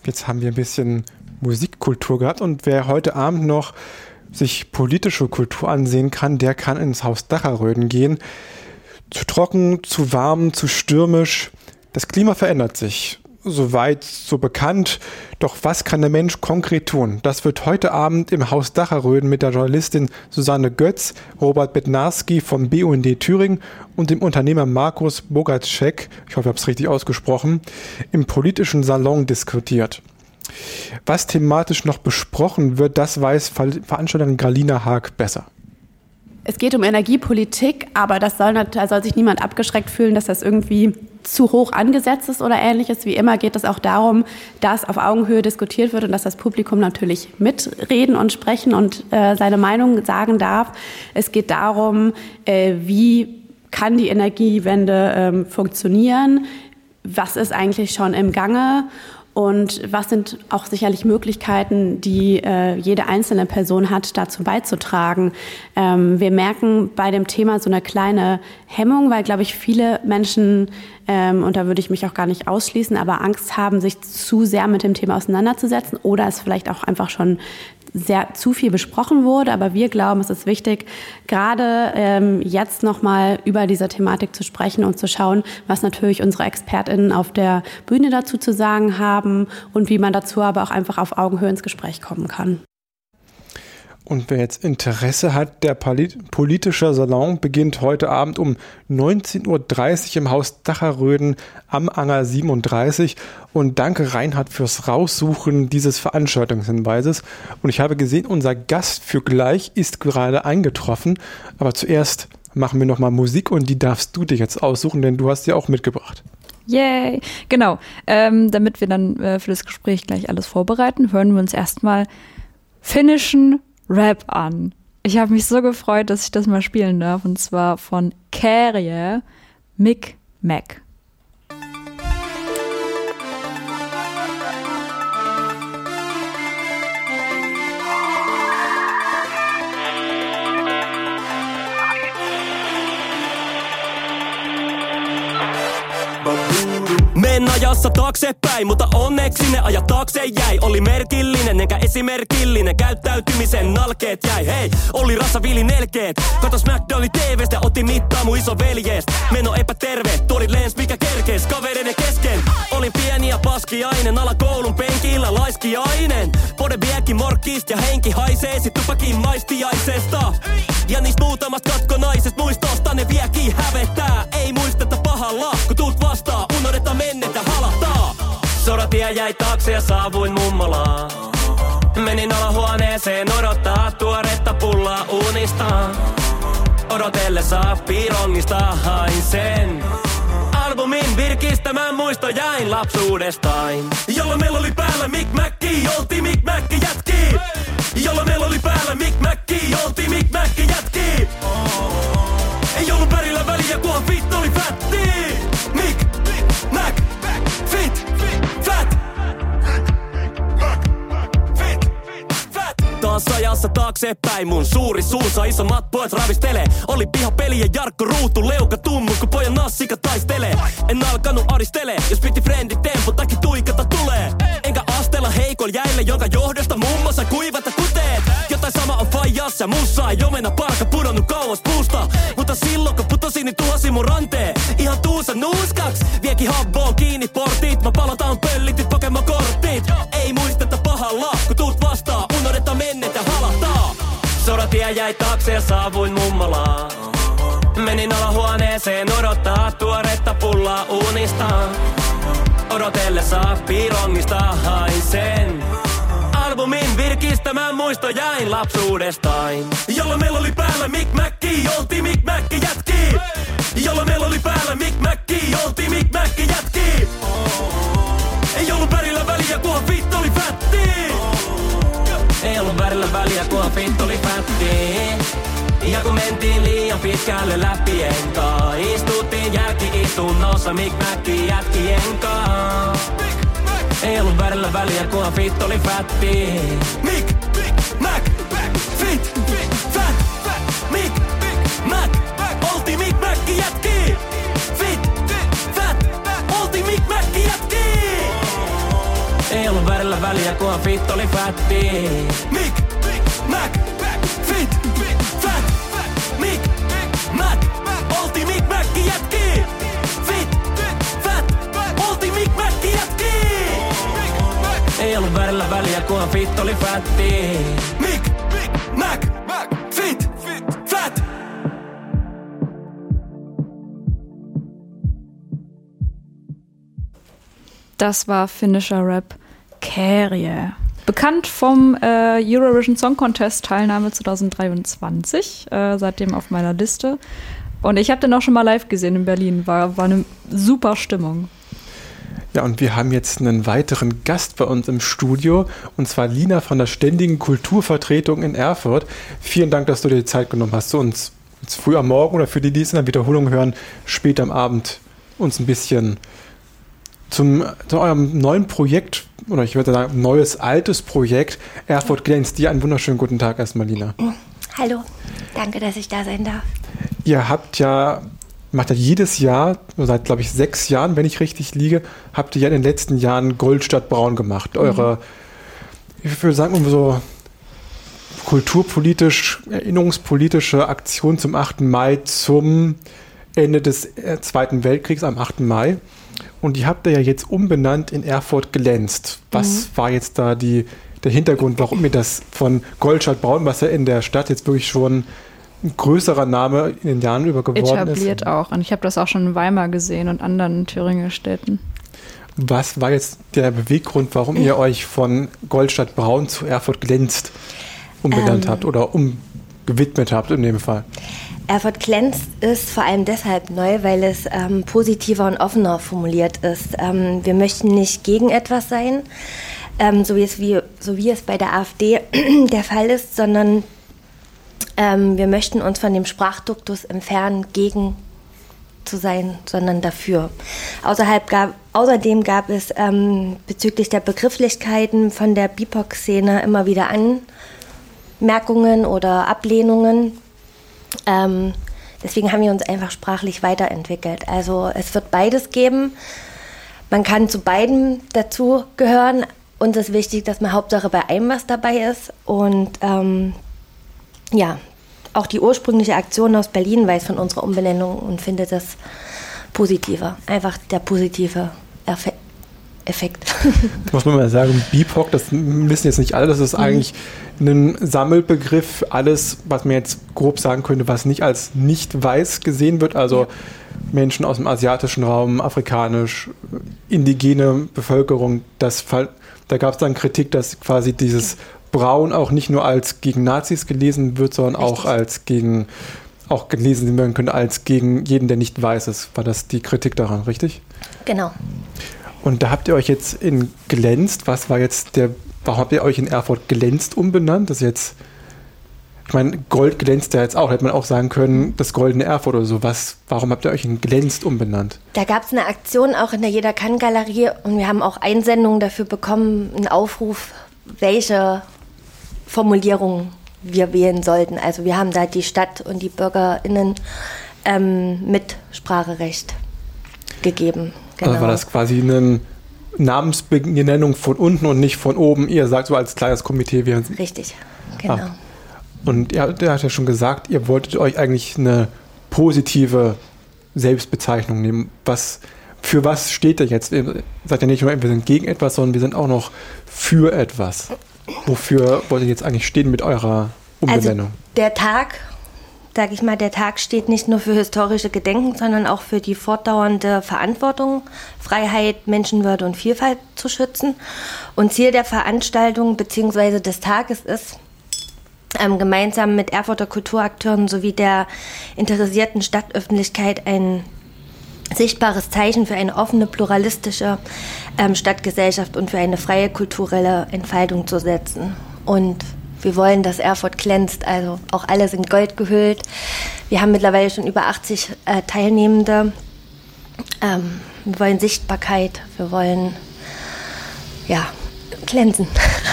Jetzt haben wir ein bisschen Musikkultur gehabt und wer heute Abend noch sich politische Kultur ansehen kann, der kann ins Haus Dacharöden gehen. Zu trocken, zu warm, zu stürmisch. Das Klima verändert sich. Soweit, so bekannt. Doch was kann der Mensch konkret tun? Das wird heute Abend im Haus Dacharöden mit der Journalistin Susanne Götz, Robert Bednarski vom B U N D Thüringen und dem Unternehmer Markus Bogatschek, ich hoffe, ich habe es richtig ausgesprochen, im politischen Salon diskutiert. Was thematisch noch besprochen wird, das weiß Veranstalterin Galina Haag besser. Es geht um Energiepolitik, aber das soll, da soll sich niemand abgeschreckt fühlen, dass das irgendwie zu hoch angesetzt ist oder Ähnliches. Wie immer geht es auch darum, dass auf Augenhöhe diskutiert wird und dass das Publikum natürlich mitreden und sprechen und äh, seine Meinung sagen darf. Es geht darum, äh, wie kann die Energiewende ähm, funktionieren, was ist eigentlich schon im Gange und was sind auch sicherlich Möglichkeiten, die äh, jede einzelne Person hat, dazu beizutragen. Ähm, wir merken bei dem Thema so eine kleine Hemmung, weil, glaube ich, viele Menschen, ähm, und da würde ich mich auch gar nicht ausschließen, aber Angst haben, sich zu sehr mit dem Thema auseinanderzusetzen oder es vielleicht auch einfach schon sehr zu viel besprochen wurde, aber wir glauben, es ist wichtig, gerade ähm, jetzt nochmal über diese Thematik zu sprechen und zu schauen, was natürlich unsere ExpertInnen auf der Bühne dazu zu sagen haben und wie man dazu aber auch einfach auf Augenhöhe ins Gespräch kommen kann. Und wer jetzt Interesse hat, der politische Salon beginnt heute Abend um neunzehn Uhr dreißig im Haus Dacharöden am Anger siebenunddreißig. Und danke Reinhard fürs Raussuchen dieses Veranstaltungshinweises. Und ich habe gesehen, unser Gast für gleich ist gerade eingetroffen. Aber zuerst machen wir nochmal Musik und die darfst du dir jetzt aussuchen, denn du hast sie auch mitgebracht. Yay! Genau. Ähm, damit wir dann äh, für das Gespräch gleich alles vorbereiten, hören wir uns erstmal finnischen Rap an. Ich habe mich so gefreut, dass ich das mal spielen darf, und zwar von Kärje, Mick Mac. Menen ajassa taaksepäin, mutta onneksi ne ajat taakse jäi. Oli merkillinen enkä esimerkillinen, käyttäytymisen nalkeet jäi. Hei, oli rassaviili nelkeet. Kato Smackdownin T V:stä, otti mittaa mun iso veljeest. Meno epäterve, tori lens mikä kerkees kavereiden kesken. Olin pieni ja paskiainen, alakoulun penkillä laiskiainen. Pode vieki morkkist ja henki haisee sit tupakin maistiaisesta. Ja niistä muutamasta katkonaisesta muistosta ne vieki hävettää. Ei muisteta pahalla, kun tuut vastaan, unohdeta mennetä halahtaa. Soratie jäi taakse ja saavuin mummolaan. Menin alahuoneeseen odottaa tuoretta pullaa unistaan. Odotellessa piirongista hain sen albumin virkistämään muisto jäin lapsuudestain. Jolloin meillä oli päällä Mick Macki, oltiin Mick Macki jätki. Jolloin meillä oli päällä Mick Macki, oltiin Mick Macki jätki. Ei ollut pärillä väliä, kunhan fit oli fätti. Mick Mac, fit, fat. Taas ajassa taaksepäin, mun suuri suussa isommat pojat ravistelee. Oli pihapeli ja Jarkko ruutu, leuka tummu, kun pojan nassika taistelee. En alkanut aristele, jos piti frendit tempo, takia tuikata tulee. Enkä astella heikolla jäille, jonka johdosta mummossa kuivata kuteet. Jotain sama on faijas ja mussa, ei omena parka pudonnut kauas puusta. Mutta silloin kun putosin, niin tuhosi mun ranteen. Ihan tuusa nuuskaks, vieki habboon kiinni portit. Mä palataan pöllitit Pokemon-korttit. Ei muisteta pahalla, kun tuut vastaan, unohdeta mennetä halahtaa. Soratie jäi taakse ja saavuin mummolaan. Menin alahuoneeseen odottaa tuoretta pullaa unistaan. Odotellessa piirongista hain sen albumin virkistämään muisto jäin lapsuudestain. Jolloin meillä oli päällä Mick Macki, oltiin Mick Macki jätki. Jolloin meillä oli päällä Mick Macki, oltiin Mick Macki jätki. Ei ollut värillä väliä, kunhan fit oli fätti. Ei ollut värillä väliä, kunhan fit oli fätti. Ja kun mentiin liian pitkälle läpien kaa, istuttiin jälki-istunnossa Mick Macki jätkien kaa. Ei ollut värillä väliä, kunhan fit oli fätti. Mick Mac, fit, fat, Mick Mac, oltiin Mick Macki jätki. Fit, fat, oltiin Mick Macki jätki. Ei ollut värillä väliä kunhan fit oli fätti. Mick, Mac, fit, fat, Mick, Mac, oltiin Mick Mackin jätki. Fit, fat, oltiin Mick Mackin jätki. Ei ollut värillä väliä kunhan fit oli fätti. Mick, Mac, fit, fat. Das war finnischer Rap Kääriä. Bekannt vom äh, Eurovision Song Contest Teilnahme zwanzig dreiundzwanzig, äh, seitdem auf meiner Liste. Und ich habe den auch schon mal live gesehen in Berlin, war, war eine super Stimmung. Ja, und wir haben jetzt einen weiteren Gast bei uns im Studio, und zwar Lina von der Ständigen Kulturvertretung in Erfurt. Vielen Dank, dass du dir die Zeit genommen hast, zu uns jetzt früh am Morgen oder für die, die es in der Wiederholung hören, später am Abend uns ein bisschen zum, zu eurem neuen Projekt, oder ich würde sagen, neues, altes Projekt, Erfurt glänzt. Dir einen wunderschönen guten Tag erstmal, Lina. Hallo, danke, dass ich da sein darf. Ihr habt ja, macht ja jedes Jahr, seit glaube ich sechs Jahren, wenn ich richtig liege, habt ihr ja in den letzten Jahren Goldstadt Braun gemacht. Eure, mhm. ich würde sagen, so kulturpolitisch, erinnerungspolitische Aktion zum achten Mai, zum Ende des Zweiten Weltkriegs am achten Mai. Und die habt ihr ja jetzt umbenannt in Erfurt glänzt. Was mhm. war jetzt da die, der Hintergrund, warum ihr das von Goldstadt Braun, was ja in der Stadt jetzt wirklich schon ein größerer Name in den Jahren über geworden Etabliert ist? Etabliert auch. Und ich habe das auch schon in Weimar gesehen und anderen Thüringer Städten. Was war jetzt der Beweggrund, warum ihr euch von Goldstadt Braun zu Erfurt glänzt umbenannt ähm, habt oder umgewidmet habt in dem Fall? Erfurt glänzt ist vor allem deshalb neu, weil es ähm, positiver und offener formuliert ist. Ähm, wir möchten nicht gegen etwas sein, ähm, so, wie es wie, so wie es bei der AfD der Fall ist, sondern ähm, wir möchten uns von dem Sprachduktus entfernen, gegen zu sein, sondern dafür. Außerhalb gab, außerdem gab es ähm, bezüglich der Begrifflichkeiten von der B I P O C-Szene immer wieder Anmerkungen oder Ablehnungen. Ähm, deswegen haben wir uns einfach sprachlich weiterentwickelt. Also es wird beides geben. Man kann zu beiden dazu gehören. Uns ist wichtig, dass man Hauptsache bei einem was dabei ist. Und ähm, ja, auch die ursprüngliche Aktion aus Berlin weiß von unserer Umbenennung und findet das positiver. Einfach der positive Effekt. Effekt. Muss man mal sagen, B I P O C, das wissen jetzt nicht alle, das ist mhm. eigentlich ein Sammelbegriff, alles, was man jetzt grob sagen könnte, was nicht als nicht weiß gesehen wird, also ja. Menschen aus dem asiatischen Raum, afrikanisch, indigene Bevölkerung, das, da gab es dann Kritik, dass quasi dieses Braun auch nicht nur als gegen Nazis gelesen wird, sondern Richtig. auch als gegen, auch gelesen werden könnte als gegen jeden, der nicht weiß ist. War das die Kritik daran, richtig? Genau. Und da habt ihr euch jetzt in glänzt. Was war jetzt der, warum habt ihr euch in Erfurt glänzt umbenannt? Das ist jetzt, ich meine, Gold glänzt ja jetzt auch. Hätte man auch sagen können, das goldene Erfurt oder so. Was, warum habt ihr euch in glänzt umbenannt? Da gab es eine Aktion auch in der Jeder kann Galerie und wir haben auch Einsendungen dafür bekommen, einen Aufruf, welche Formulierungen wir wählen sollten. Also wir haben da die Stadt und die BürgerInnen ähm, mit Spracherecht gegeben. Genau. Also war das quasi eine Namensbenennung von unten und nicht von oben? Ihr sagt so als kleines Komitee. Wir Richtig, genau. Ah. Und er, der hat ja schon gesagt, ihr wolltet euch eigentlich eine positive Selbstbezeichnung nehmen. Was, für was steht ihr jetzt? Ihr sagt ja nicht nur, wir sind gegen etwas, sondern wir sind auch noch für etwas. Wofür wollt ihr jetzt eigentlich stehen mit eurer Umbenennung? Also der Tag... Sag ich mal, der Tag steht nicht nur für historische Gedenken, sondern auch für die fortdauernde Verantwortung, Freiheit, Menschenwürde und Vielfalt zu schützen. Und Ziel der Veranstaltung bzw. des Tages ist, ähm, gemeinsam mit Erfurter Kulturakteuren sowie der interessierten Stadtöffentlichkeit ein sichtbares Zeichen für eine offene, pluralistische ähm, Stadtgesellschaft und für eine freie kulturelle Entfaltung zu setzen. Und wir wollen, dass Erfurt glänzt, also auch alle sind Gold gehüllt. Wir haben mittlerweile schon über achtzig äh, Teilnehmende. Ähm, wir wollen Sichtbarkeit, wir wollen, ja, glänzen.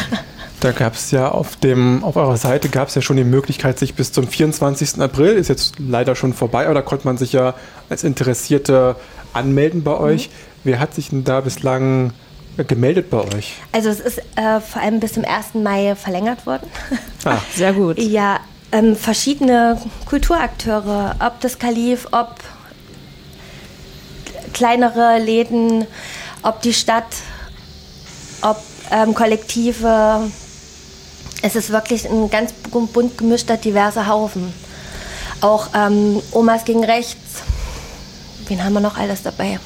Da gab es ja auf dem, auf eurer Seite gab es ja schon die Möglichkeit, sich bis zum vierundzwanzigsten April, ist jetzt leider schon vorbei, aber da konnte man sich ja als Interessierte anmelden bei euch. Mhm. Wer hat sich denn da bislang gemeldet bei euch? Also es ist äh, vor allem bis zum ersten Mai verlängert worden. Ah. Sehr gut. Ja, ähm, verschiedene Kulturakteure, ob das Kalif, ob kleinere Läden, ob die Stadt, ob ähm, Kollektive. Es ist wirklich ein ganz bunt gemischter, diverser Haufen. Auch ähm, Omas gegen Rechts. Wen haben wir noch alles dabei?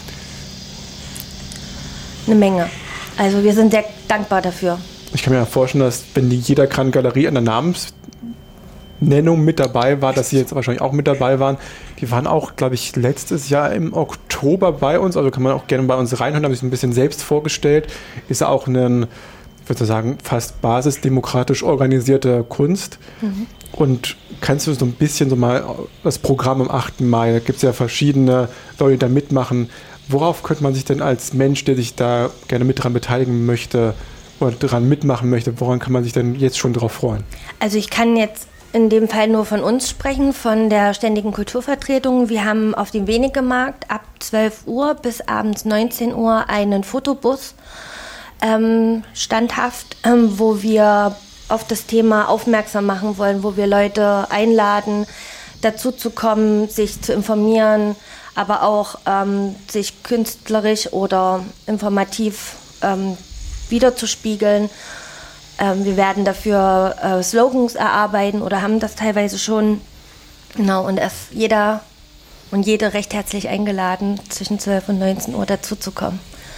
Eine Menge. Also wir sind sehr dankbar dafür. Ich kann mir ja vorstellen, dass wenn die Jeder kann Galerie an der Namensnennung mit dabei war, dass sie jetzt wahrscheinlich auch mit dabei waren. Die waren auch, glaube ich, letztes Jahr im Oktober bei uns. Also kann man auch gerne bei uns reinhören, haben sich ein bisschen selbst vorgestellt. Ist ja auch ein, ich würde sagen, fast basisdemokratisch organisierte Kunst. Mhm. Und kannst du so ein bisschen so mal das Programm am achten Mai, da gibt es ja verschiedene Leute, die da mitmachen. Worauf könnte man sich denn als Mensch, der sich da gerne mit dran beteiligen möchte oder dran mitmachen möchte, woran kann man sich denn jetzt schon drauf freuen? Also ich kann jetzt in dem Fall nur von uns sprechen, von der Ständigen Kulturvertretung. Wir haben auf dem Wenigemarkt ab zwölf Uhr bis abends neunzehn Uhr einen Fotobus ähm, standhaft, ähm, wo wir auf das Thema aufmerksam machen wollen, wo wir Leute einladen, dazu zu kommen, sich zu informieren, aber auch ähm, sich künstlerisch oder informativ ähm, wiederzuspiegeln. Ähm, wir werden dafür äh, Slogans erarbeiten oder haben das teilweise schon. Genau, und es jeder und jede recht herzlich eingeladen, zwischen zwölf und neunzehn Uhr dazu zu kommen.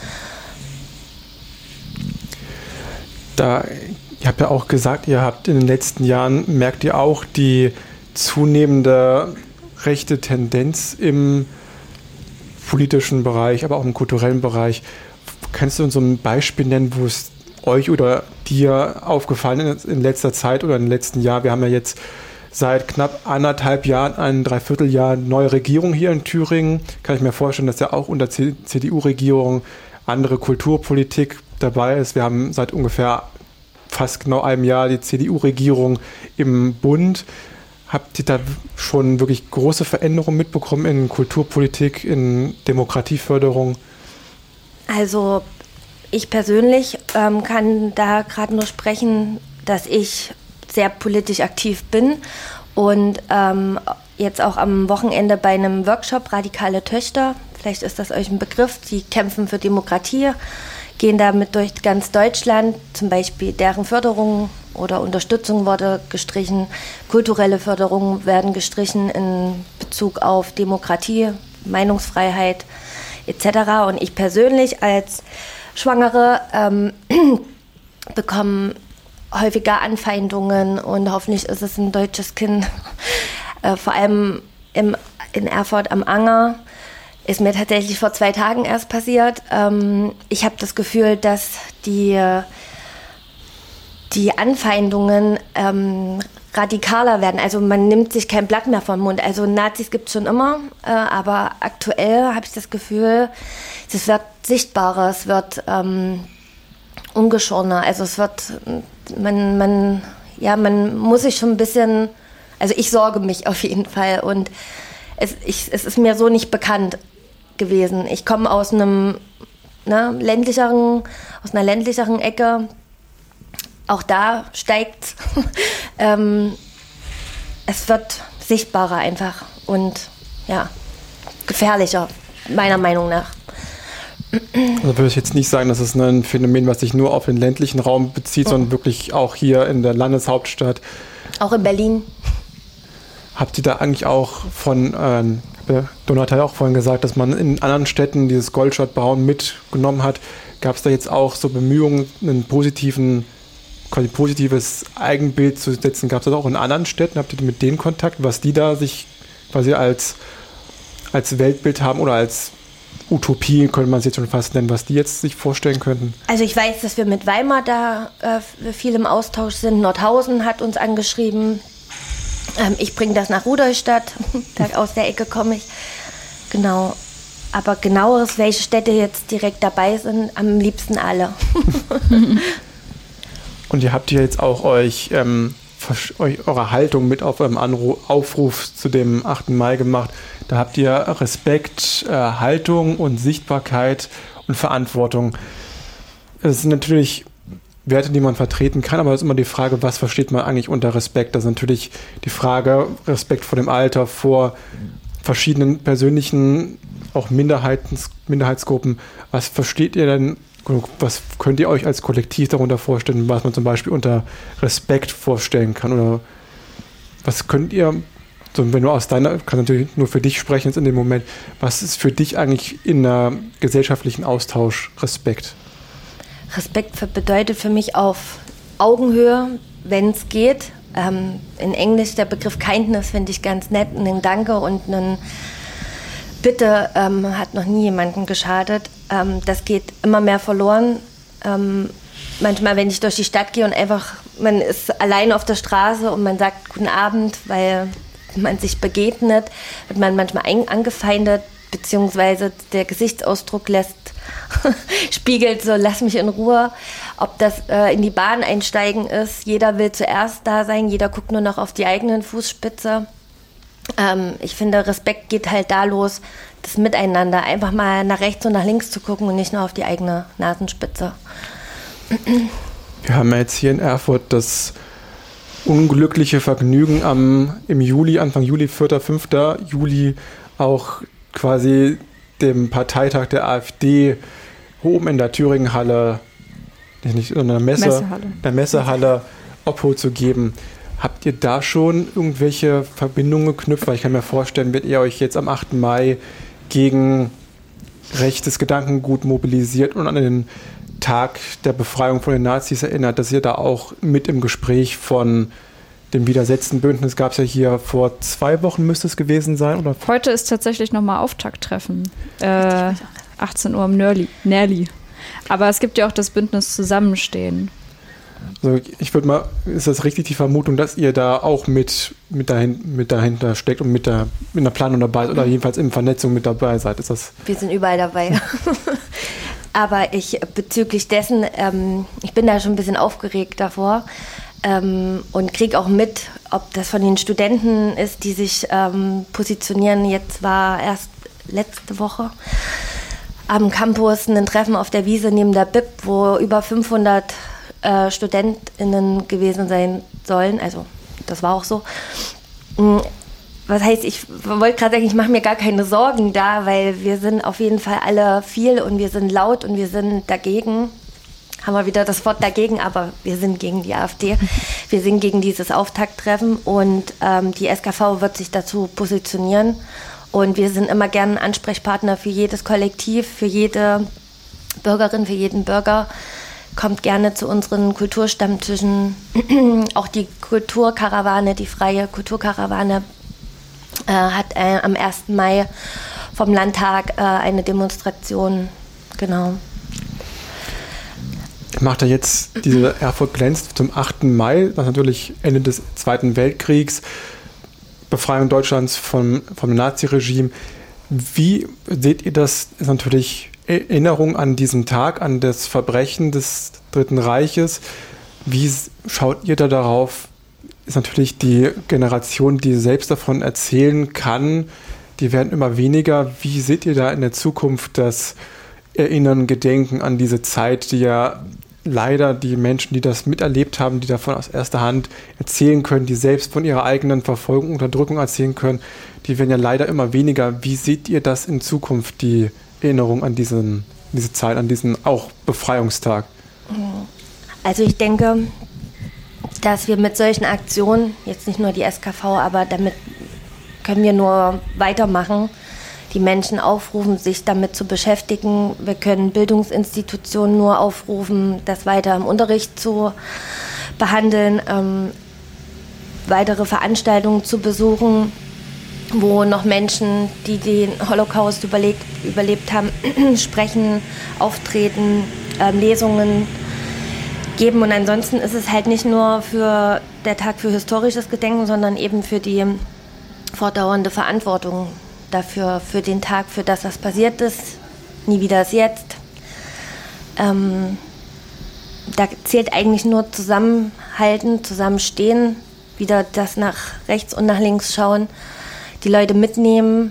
Da, ihr habt ja auch gesagt, ihr habt in den letzten Jahren, merkt ihr auch die zunehmende rechte Tendenz im politischen Bereich, aber auch im kulturellen Bereich. Kannst du uns so ein Beispiel nennen, wo es euch oder dir aufgefallen ist in letzter Zeit oder im letzten Jahr? Wir haben ja jetzt seit knapp anderthalb Jahren, ein Dreivierteljahr neue Regierung hier in Thüringen. Kann ich mir vorstellen, dass ja auch unter C D U-Regierung andere Kulturpolitik dabei ist. Wir haben seit ungefähr fast genau einem Jahr die C D U-Regierung im Bund. Habt ihr da schon wirklich große Veränderungen mitbekommen in Kulturpolitik, in Demokratieförderung? Also ich persönlich ähm, kann da gerade nur sprechen, dass ich sehr politisch aktiv bin und ähm, jetzt auch am Wochenende bei einem Workshop Radikale Töchter, vielleicht ist das euch ein Begriff, die kämpfen für Demokratie, gehen damit durch ganz Deutschland, zum Beispiel deren Förderung oder Unterstützung wurde gestrichen, kulturelle Förderungen werden gestrichen in Bezug auf Demokratie, Meinungsfreiheit et cetera. Und ich persönlich als Schwangere ähm, bekomme häufiger Anfeindungen und hoffentlich ist es ein deutsches Kind, äh, vor allem im, in Erfurt am Anger. Ist mir tatsächlich vor zwei Tagen erst passiert. Ähm, ich habe das Gefühl, dass die, die Anfeindungen ähm, radikaler werden. Also man nimmt sich kein Blatt mehr vom Mund. Also Nazis gibt es schon immer, äh, aber aktuell habe ich das Gefühl, es wird sichtbarer, es wird ähm, ungeschorener. Also es wird, man, man, ja, man muss sich schon ein bisschen, also ich sorge mich auf jeden Fall und es, ich, es ist mir so nicht bekannt gewesen. Ich komme aus einem ne, ländlicheren, aus einer ländlicheren Ecke. Auch da steigt ähm, es wird sichtbarer einfach und ja, gefährlicher, meiner Meinung nach. Also würde ich jetzt nicht sagen, dass es ein Phänomen, was sich nur auf den ländlichen Raum bezieht, mhm. sondern wirklich auch hier in der Landeshauptstadt. Auch in Berlin. Habt ihr da eigentlich auch von, ähm, Donat hat ja auch vorhin gesagt, dass man in anderen Städten dieses Goldschott-Bauen mitgenommen hat. Gab es da jetzt auch so Bemühungen, einen positiven, quasi positives Eigenbild zu setzen? Gab es das auch in anderen Städten? Habt ihr mit denen Kontakt, was die da sich quasi als, als Weltbild haben oder als Utopie, könnte man es jetzt schon fast nennen, was die jetzt sich vorstellen könnten? Also ich weiß, dass wir mit Weimar da äh, viel im Austausch sind. Nordhausen hat uns angeschrieben. Ähm, ich bringe das nach Rudolstadt, aus der Ecke komme ich. Genau. Aber genaueres, welche Städte jetzt direkt dabei sind, am liebsten alle. Und ihr habt ja jetzt auch euch, ähm, euch eure Haltung mit auf eurem Anruf, Aufruf zu dem achten Mai gemacht. Da habt ihr Respekt, äh, Haltung und Sichtbarkeit und Verantwortung. es sind natürlich Werte, die man vertreten kann, aber es ist immer die Frage, was versteht man eigentlich unter Respekt? Das ist natürlich die Frage, Respekt vor dem Alter, vor verschiedenen persönlichen, auch Minderheiten, Minderheitsgruppen. Was versteht ihr denn, was könnt ihr euch als Kollektiv darunter vorstellen, was man zum Beispiel unter Respekt vorstellen kann? Oder was könnt ihr, so wenn du aus deiner, kann natürlich nur für dich sprechen jetzt in dem Moment, was ist für dich eigentlich in einem gesellschaftlichen Austausch Respekt? Respekt für, bedeutet für mich auf Augenhöhe, wenn es geht. Ähm, in Englisch der Begriff Kindness finde ich ganz nett. Ein Danke und ein Bitte ähm, hat noch nie jemandem geschadet. Ähm, das geht immer mehr verloren. Ähm, manchmal, wenn ich durch die Stadt gehe und einfach, man ist allein auf der Straße und man sagt Guten Abend, weil man sich begegnet, wird man manchmal ein, angefeindet, beziehungsweise der Gesichtsausdruck lässt spiegelt so, lass mich in Ruhe. Ob das äh, in die Bahn einsteigen ist, jeder will zuerst da sein, jeder guckt nur noch auf die eigenen Fußspitze. Ähm, ich finde, Respekt geht halt da los, das Miteinander, einfach mal nach rechts und nach links zu gucken und nicht nur auf die eigene Nasenspitze. Wir haben ja jetzt hier in Erfurt das unglückliche Vergnügen, am, im Juli, Anfang Juli, vierter, fünfter Juli, auch quasi dem Parteitag der AfD oben in der Thüringenhalle, nicht in der Messe, Messehalle. der Messehalle Obhut zu geben. Habt ihr da schon irgendwelche Verbindungen geknüpft? Weil ich kann mir vorstellen, wenn ihr euch jetzt am achten Mai gegen rechtes Gedankengut mobilisiert und an den Tag der Befreiung von den Nazis erinnert, dass ihr da auch mit im Gespräch von dem widersetzten Bündnis, gab es ja hier vor zwei Wochen, müsste es gewesen sein? Oder? Heute ist tatsächlich nochmal Auftakttreffen. Äh, achtzehn Uhr im Nörli, Nerli. Aber es gibt ja auch das Bündnis Zusammenstehen. Also ich würde mal, ist das richtig die Vermutung, dass ihr da auch mit, mit, dahin, mit dahinter steckt und mit der, mit der Planung dabei oder jedenfalls in Vernetzung mit dabei seid? Ist das? Wir sind überall dabei. Aber ich bezüglich dessen, ähm, ich bin da schon ein bisschen aufgeregt davor. Ähm, und kriege auch mit, ob das von den Studenten ist, die sich ähm, positionieren. Jetzt war erst letzte Woche am Campus ein Treffen auf der Wiese neben der B I P, wo über fünfhundert äh, StudentInnen gewesen sein sollen. Also das war auch so. Was heißt, ich wollte gerade sagen, ich mache mir gar keine Sorgen da, weil wir sind auf jeden Fall alle viel und wir sind laut und wir sind dagegen. Haben wir wieder das Wort dagegen, aber wir sind gegen die AfD. Wir sind gegen dieses Auftakttreffen und ähm, die S K V wird sich dazu positionieren. Und wir sind immer gerne Ansprechpartner für jedes Kollektiv, für jede Bürgerin, für jeden Bürger. Kommt gerne zu unseren Kulturstammtischen. Auch die Kulturkarawane, die freie Kulturkarawane, äh, hat äh, am ersten Mai vom Landtag äh, eine Demonstration. Genau. Macht er jetzt diese Erfurt glänzt zum achten Mai, das ist natürlich Ende des Zweiten Weltkriegs, Befreiung Deutschlands vom, vom Naziregime. Wie seht ihr das? Ist natürlich Erinnerung an diesen Tag, an das Verbrechen des Dritten Reiches. Wie schaut ihr da darauf? Ist natürlich die Generation, die selbst davon erzählen kann, die werden immer weniger. Wie seht ihr da in der Zukunft das Erinnern, Gedenken an diese Zeit, die ja leider die Menschen, die das miterlebt haben, die davon aus erster Hand erzählen können, die selbst von ihrer eigenen Verfolgung, Unterdrückung erzählen können, die werden ja leider immer weniger. Wie seht ihr das in Zukunft, die Erinnerung an diesen, diese Zeit, an diesen auch Befreiungstag? Also ich denke, dass wir mit solchen Aktionen, jetzt nicht nur die S K V, aber damit können wir nur weitermachen, die Menschen aufrufen, sich damit zu beschäftigen. Wir können Bildungsinstitutionen nur aufrufen, das weiter im Unterricht zu behandeln, ähm, weitere Veranstaltungen zu besuchen, wo noch Menschen, die den Holocaust überlebt, überlebt haben, sprechen, auftreten, äh, Lesungen geben. Und ansonsten ist es halt nicht nur für der Tag für historisches Gedenken, sondern eben für die fortdauernde Verantwortung dafür, für den Tag, für das, was passiert ist. Nie wieder ist jetzt. Ähm, da zählt eigentlich nur zusammenhalten, zusammenstehen, wieder das nach rechts und nach links schauen, die Leute mitnehmen,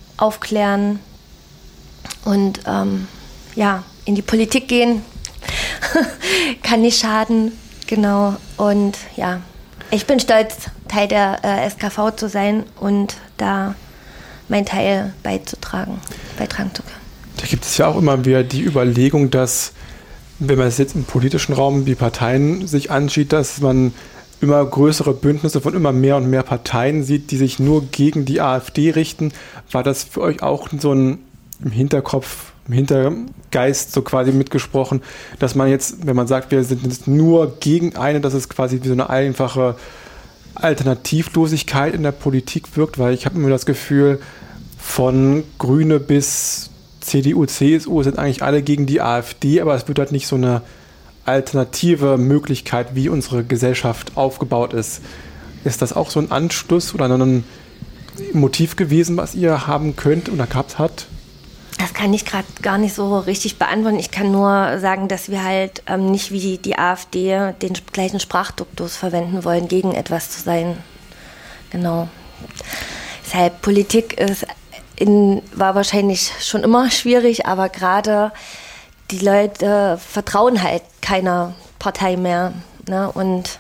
aufklären und ähm, ja, in die Politik gehen kann nicht schaden. Genau. Und ja, ich bin stolz, Teil der äh, S K V zu sein und da mein Teil beizutragen, beitragen zu können. Da gibt es ja auch immer wieder die Überlegung, dass, wenn man es jetzt im politischen Raum die Parteien sich ansieht, dass man immer größere Bündnisse von immer mehr und mehr Parteien sieht, die sich nur gegen die AfD richten. War das für euch auch so ein im Hinterkopf, im Hintergeist so quasi mitgesprochen, dass man jetzt, wenn man sagt, wir sind jetzt nur gegen eine, dass es quasi wie so eine einfache Alternativlosigkeit in der Politik wirkt? Weil ich habe immer das Gefühl, von Grüne bis C D U, C S U sind eigentlich alle gegen die AfD, aber es wird halt nicht so eine alternative Möglichkeit, wie unsere Gesellschaft aufgebaut ist. Ist das auch so ein Anschluss oder ein Motiv gewesen, was ihr haben könnt oder gehabt habt? Das kann ich gerade gar nicht so richtig beantworten. Ich kann nur sagen, dass wir halt ähm, nicht wie die, die AfD den gleichen Sprachduktus verwenden wollen, gegen etwas zu sein. Genau. Deshalb, Politik ist in, war wahrscheinlich schon immer schwierig, aber gerade die Leute vertrauen halt keiner Partei mehr. Ne? Und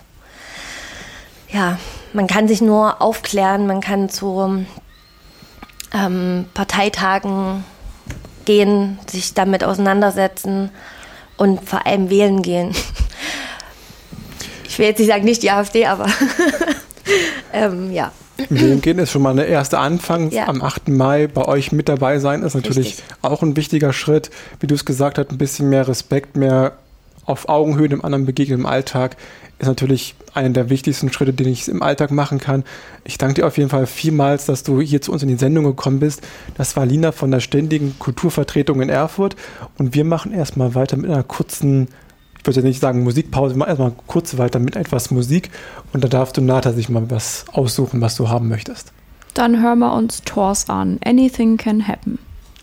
ja, man kann sich nur aufklären, man kann zu ähm, Parteitagen gehen, sich damit auseinandersetzen und vor allem wählen gehen. Ich will jetzt nicht sagen, nicht die AfD, aber ähm, ja. Wählen gehen ist schon mal der erste Anfang. Ja. Am achten Mai bei euch mit dabei sein ist natürlich Richtig. Auch ein wichtiger Schritt. Wie du es gesagt hast, ein bisschen mehr Respekt, mehr auf Augenhöhe dem anderen begegnen im Alltag ist natürlich einer der wichtigsten Schritte, den ich im Alltag machen kann. Ich danke dir auf jeden Fall vielmals, dass du hier zu uns in die Sendung gekommen bist. Das war Lina von der Ständigen Kulturvertretung in Erfurt und wir machen erstmal weiter mit einer kurzen, ich würde nicht sagen Musikpause, wir machen erstmal kurz weiter mit etwas Musik und da darfst du Nata sich mal was aussuchen, was du haben möchtest. Dann hören wir uns Tors an. Anything Can Happen.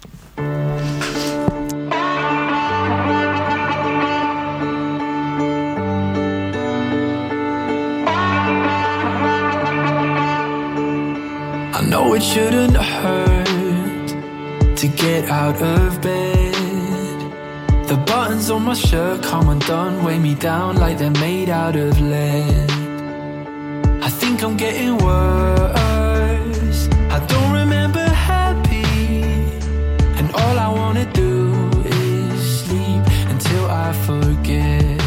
I know it shouldn't hurt to get out of bed. The buttons on my shirt come undone, weigh me down like they're made out of lead. I think I'm getting worse. I don't remember happy, and all I wanna do is sleep until I forget.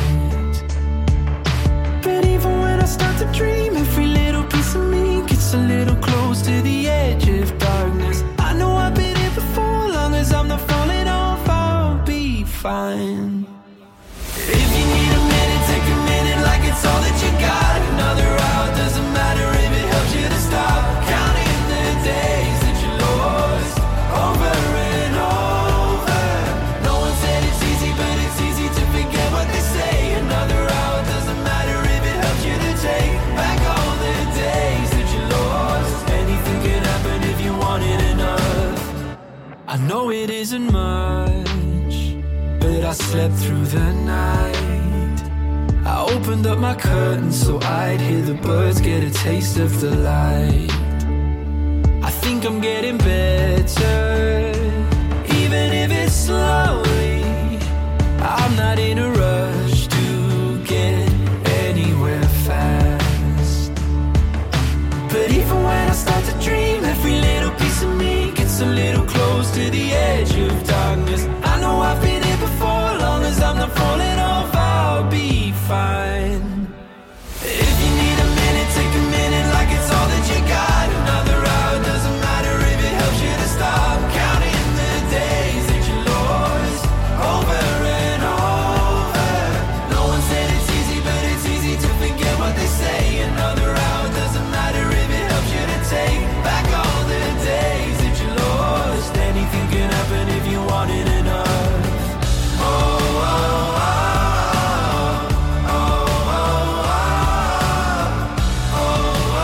But even when I start to dream, every little piece of me gets a little close to the edge of darkness. I know I've been here before, long as I'm not falling off, I'll be fine. If you need a minute, take a minute like it's all that you got. Another hour, doesn't matter if it helps you to stop counting the days that you lost over and over. No one said it's easy, but it's easy to forget what they say. Another hour, doesn't matter if it helps you to take back all the days that you lost. Anything can happen if you want it enough. I know it isn't much, but I slept through the night. I opened up my curtains so I'd hear the birds get a taste of the light. I think I'm getting better, even if it's slowly. I'm not in a rush to get anywhere fast. But even when I start to dream, every little piece of me gets a little close to the edge of darkness. I know I've been here before, long as I'm not falling off, I'll be fine. If you need a minute, take a minute like it's all that you got. Another hour, doesn't matter if it helps you to stop counting the days that you lost over and over. No one said it's easy, but it's easy to forget what they say. Another hour, doesn't matter if it helps you to take back all the days that you lost. Anything can happen if you want it enough. Oh, oh, oh, oh, oh, oh, oh,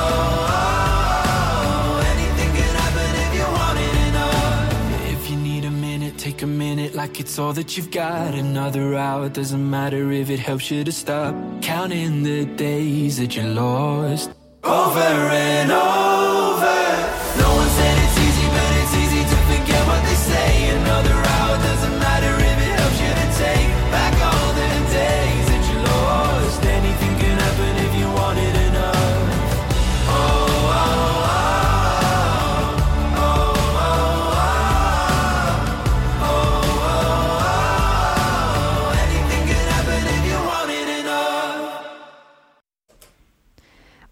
oh. Anything can happen if you want it enough. If you need a minute, take a minute like it's all that you've got. Another hour, doesn't matter if it helps you to stop counting the days that you lost over and over. No one said it's easy, but it's easy to forget what they say. Another hour, doesn't matter if it helps you to take back all the days.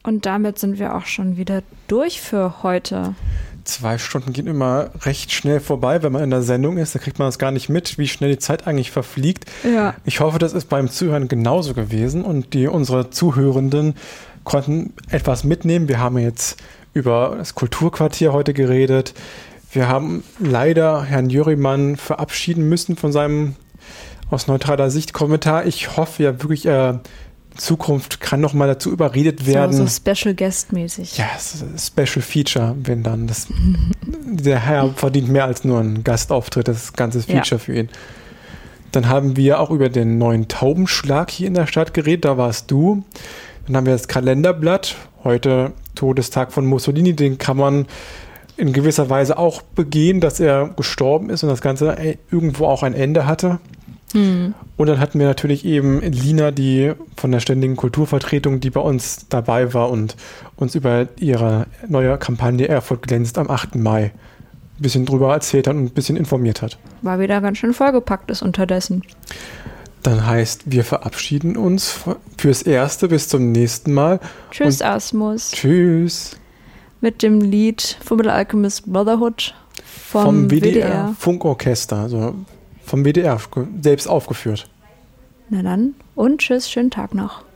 Und damit sind wir auch schon wieder durch für heute. Zwei Stunden gehen immer recht schnell vorbei, wenn man in der Sendung ist. Da kriegt man das gar nicht mit, wie schnell die Zeit eigentlich verfliegt. Ja. Ich hoffe, das ist beim Zuhören genauso gewesen und die unsere Zuhörenden konnten etwas mitnehmen. Wir haben jetzt über das Kulturquartier heute geredet. Wir haben leider Herrn Jörimann verabschieden müssen von seinem aus neutraler Sicht Kommentar. Ich hoffe ja wirklich, äh, in Zukunft kann noch mal dazu überredet werden. So, so Special Guest mäßig. Ja, Special Feature, wenn dann. Das, der Herr verdient mehr als nur einen Gastauftritt, das ganze Feature ja. für ihn. Dann haben wir auch über den neuen Taubenschlag hier in der Stadt geredet, da warst du. Dann haben wir das Kalenderblatt, heute Todestag von Mussolini, den kann man in gewisser Weise auch begehen, dass er gestorben ist und das Ganze irgendwo auch ein Ende hatte. Hm. Und dann hatten wir natürlich eben Lina, die von der Ständigen Kulturvertretung, die bei uns dabei war und uns über ihre neue Kampagne Erfurt glänzt am achten Mai ein bisschen drüber erzählt hat und ein bisschen informiert hat. War wieder ganz schön vollgepackt ist unterdessen. Dann heißt, wir verabschieden uns fürs Erste. Bis zum nächsten Mal. Tschüss, und Asmus. Tschüss. Mit dem Lied Fullmetal Alchemist Brotherhood vom, vom W D R, W D R Funkorchester, also vom W D R selbst aufgeführt. Na dann und tschüss, schönen Tag noch.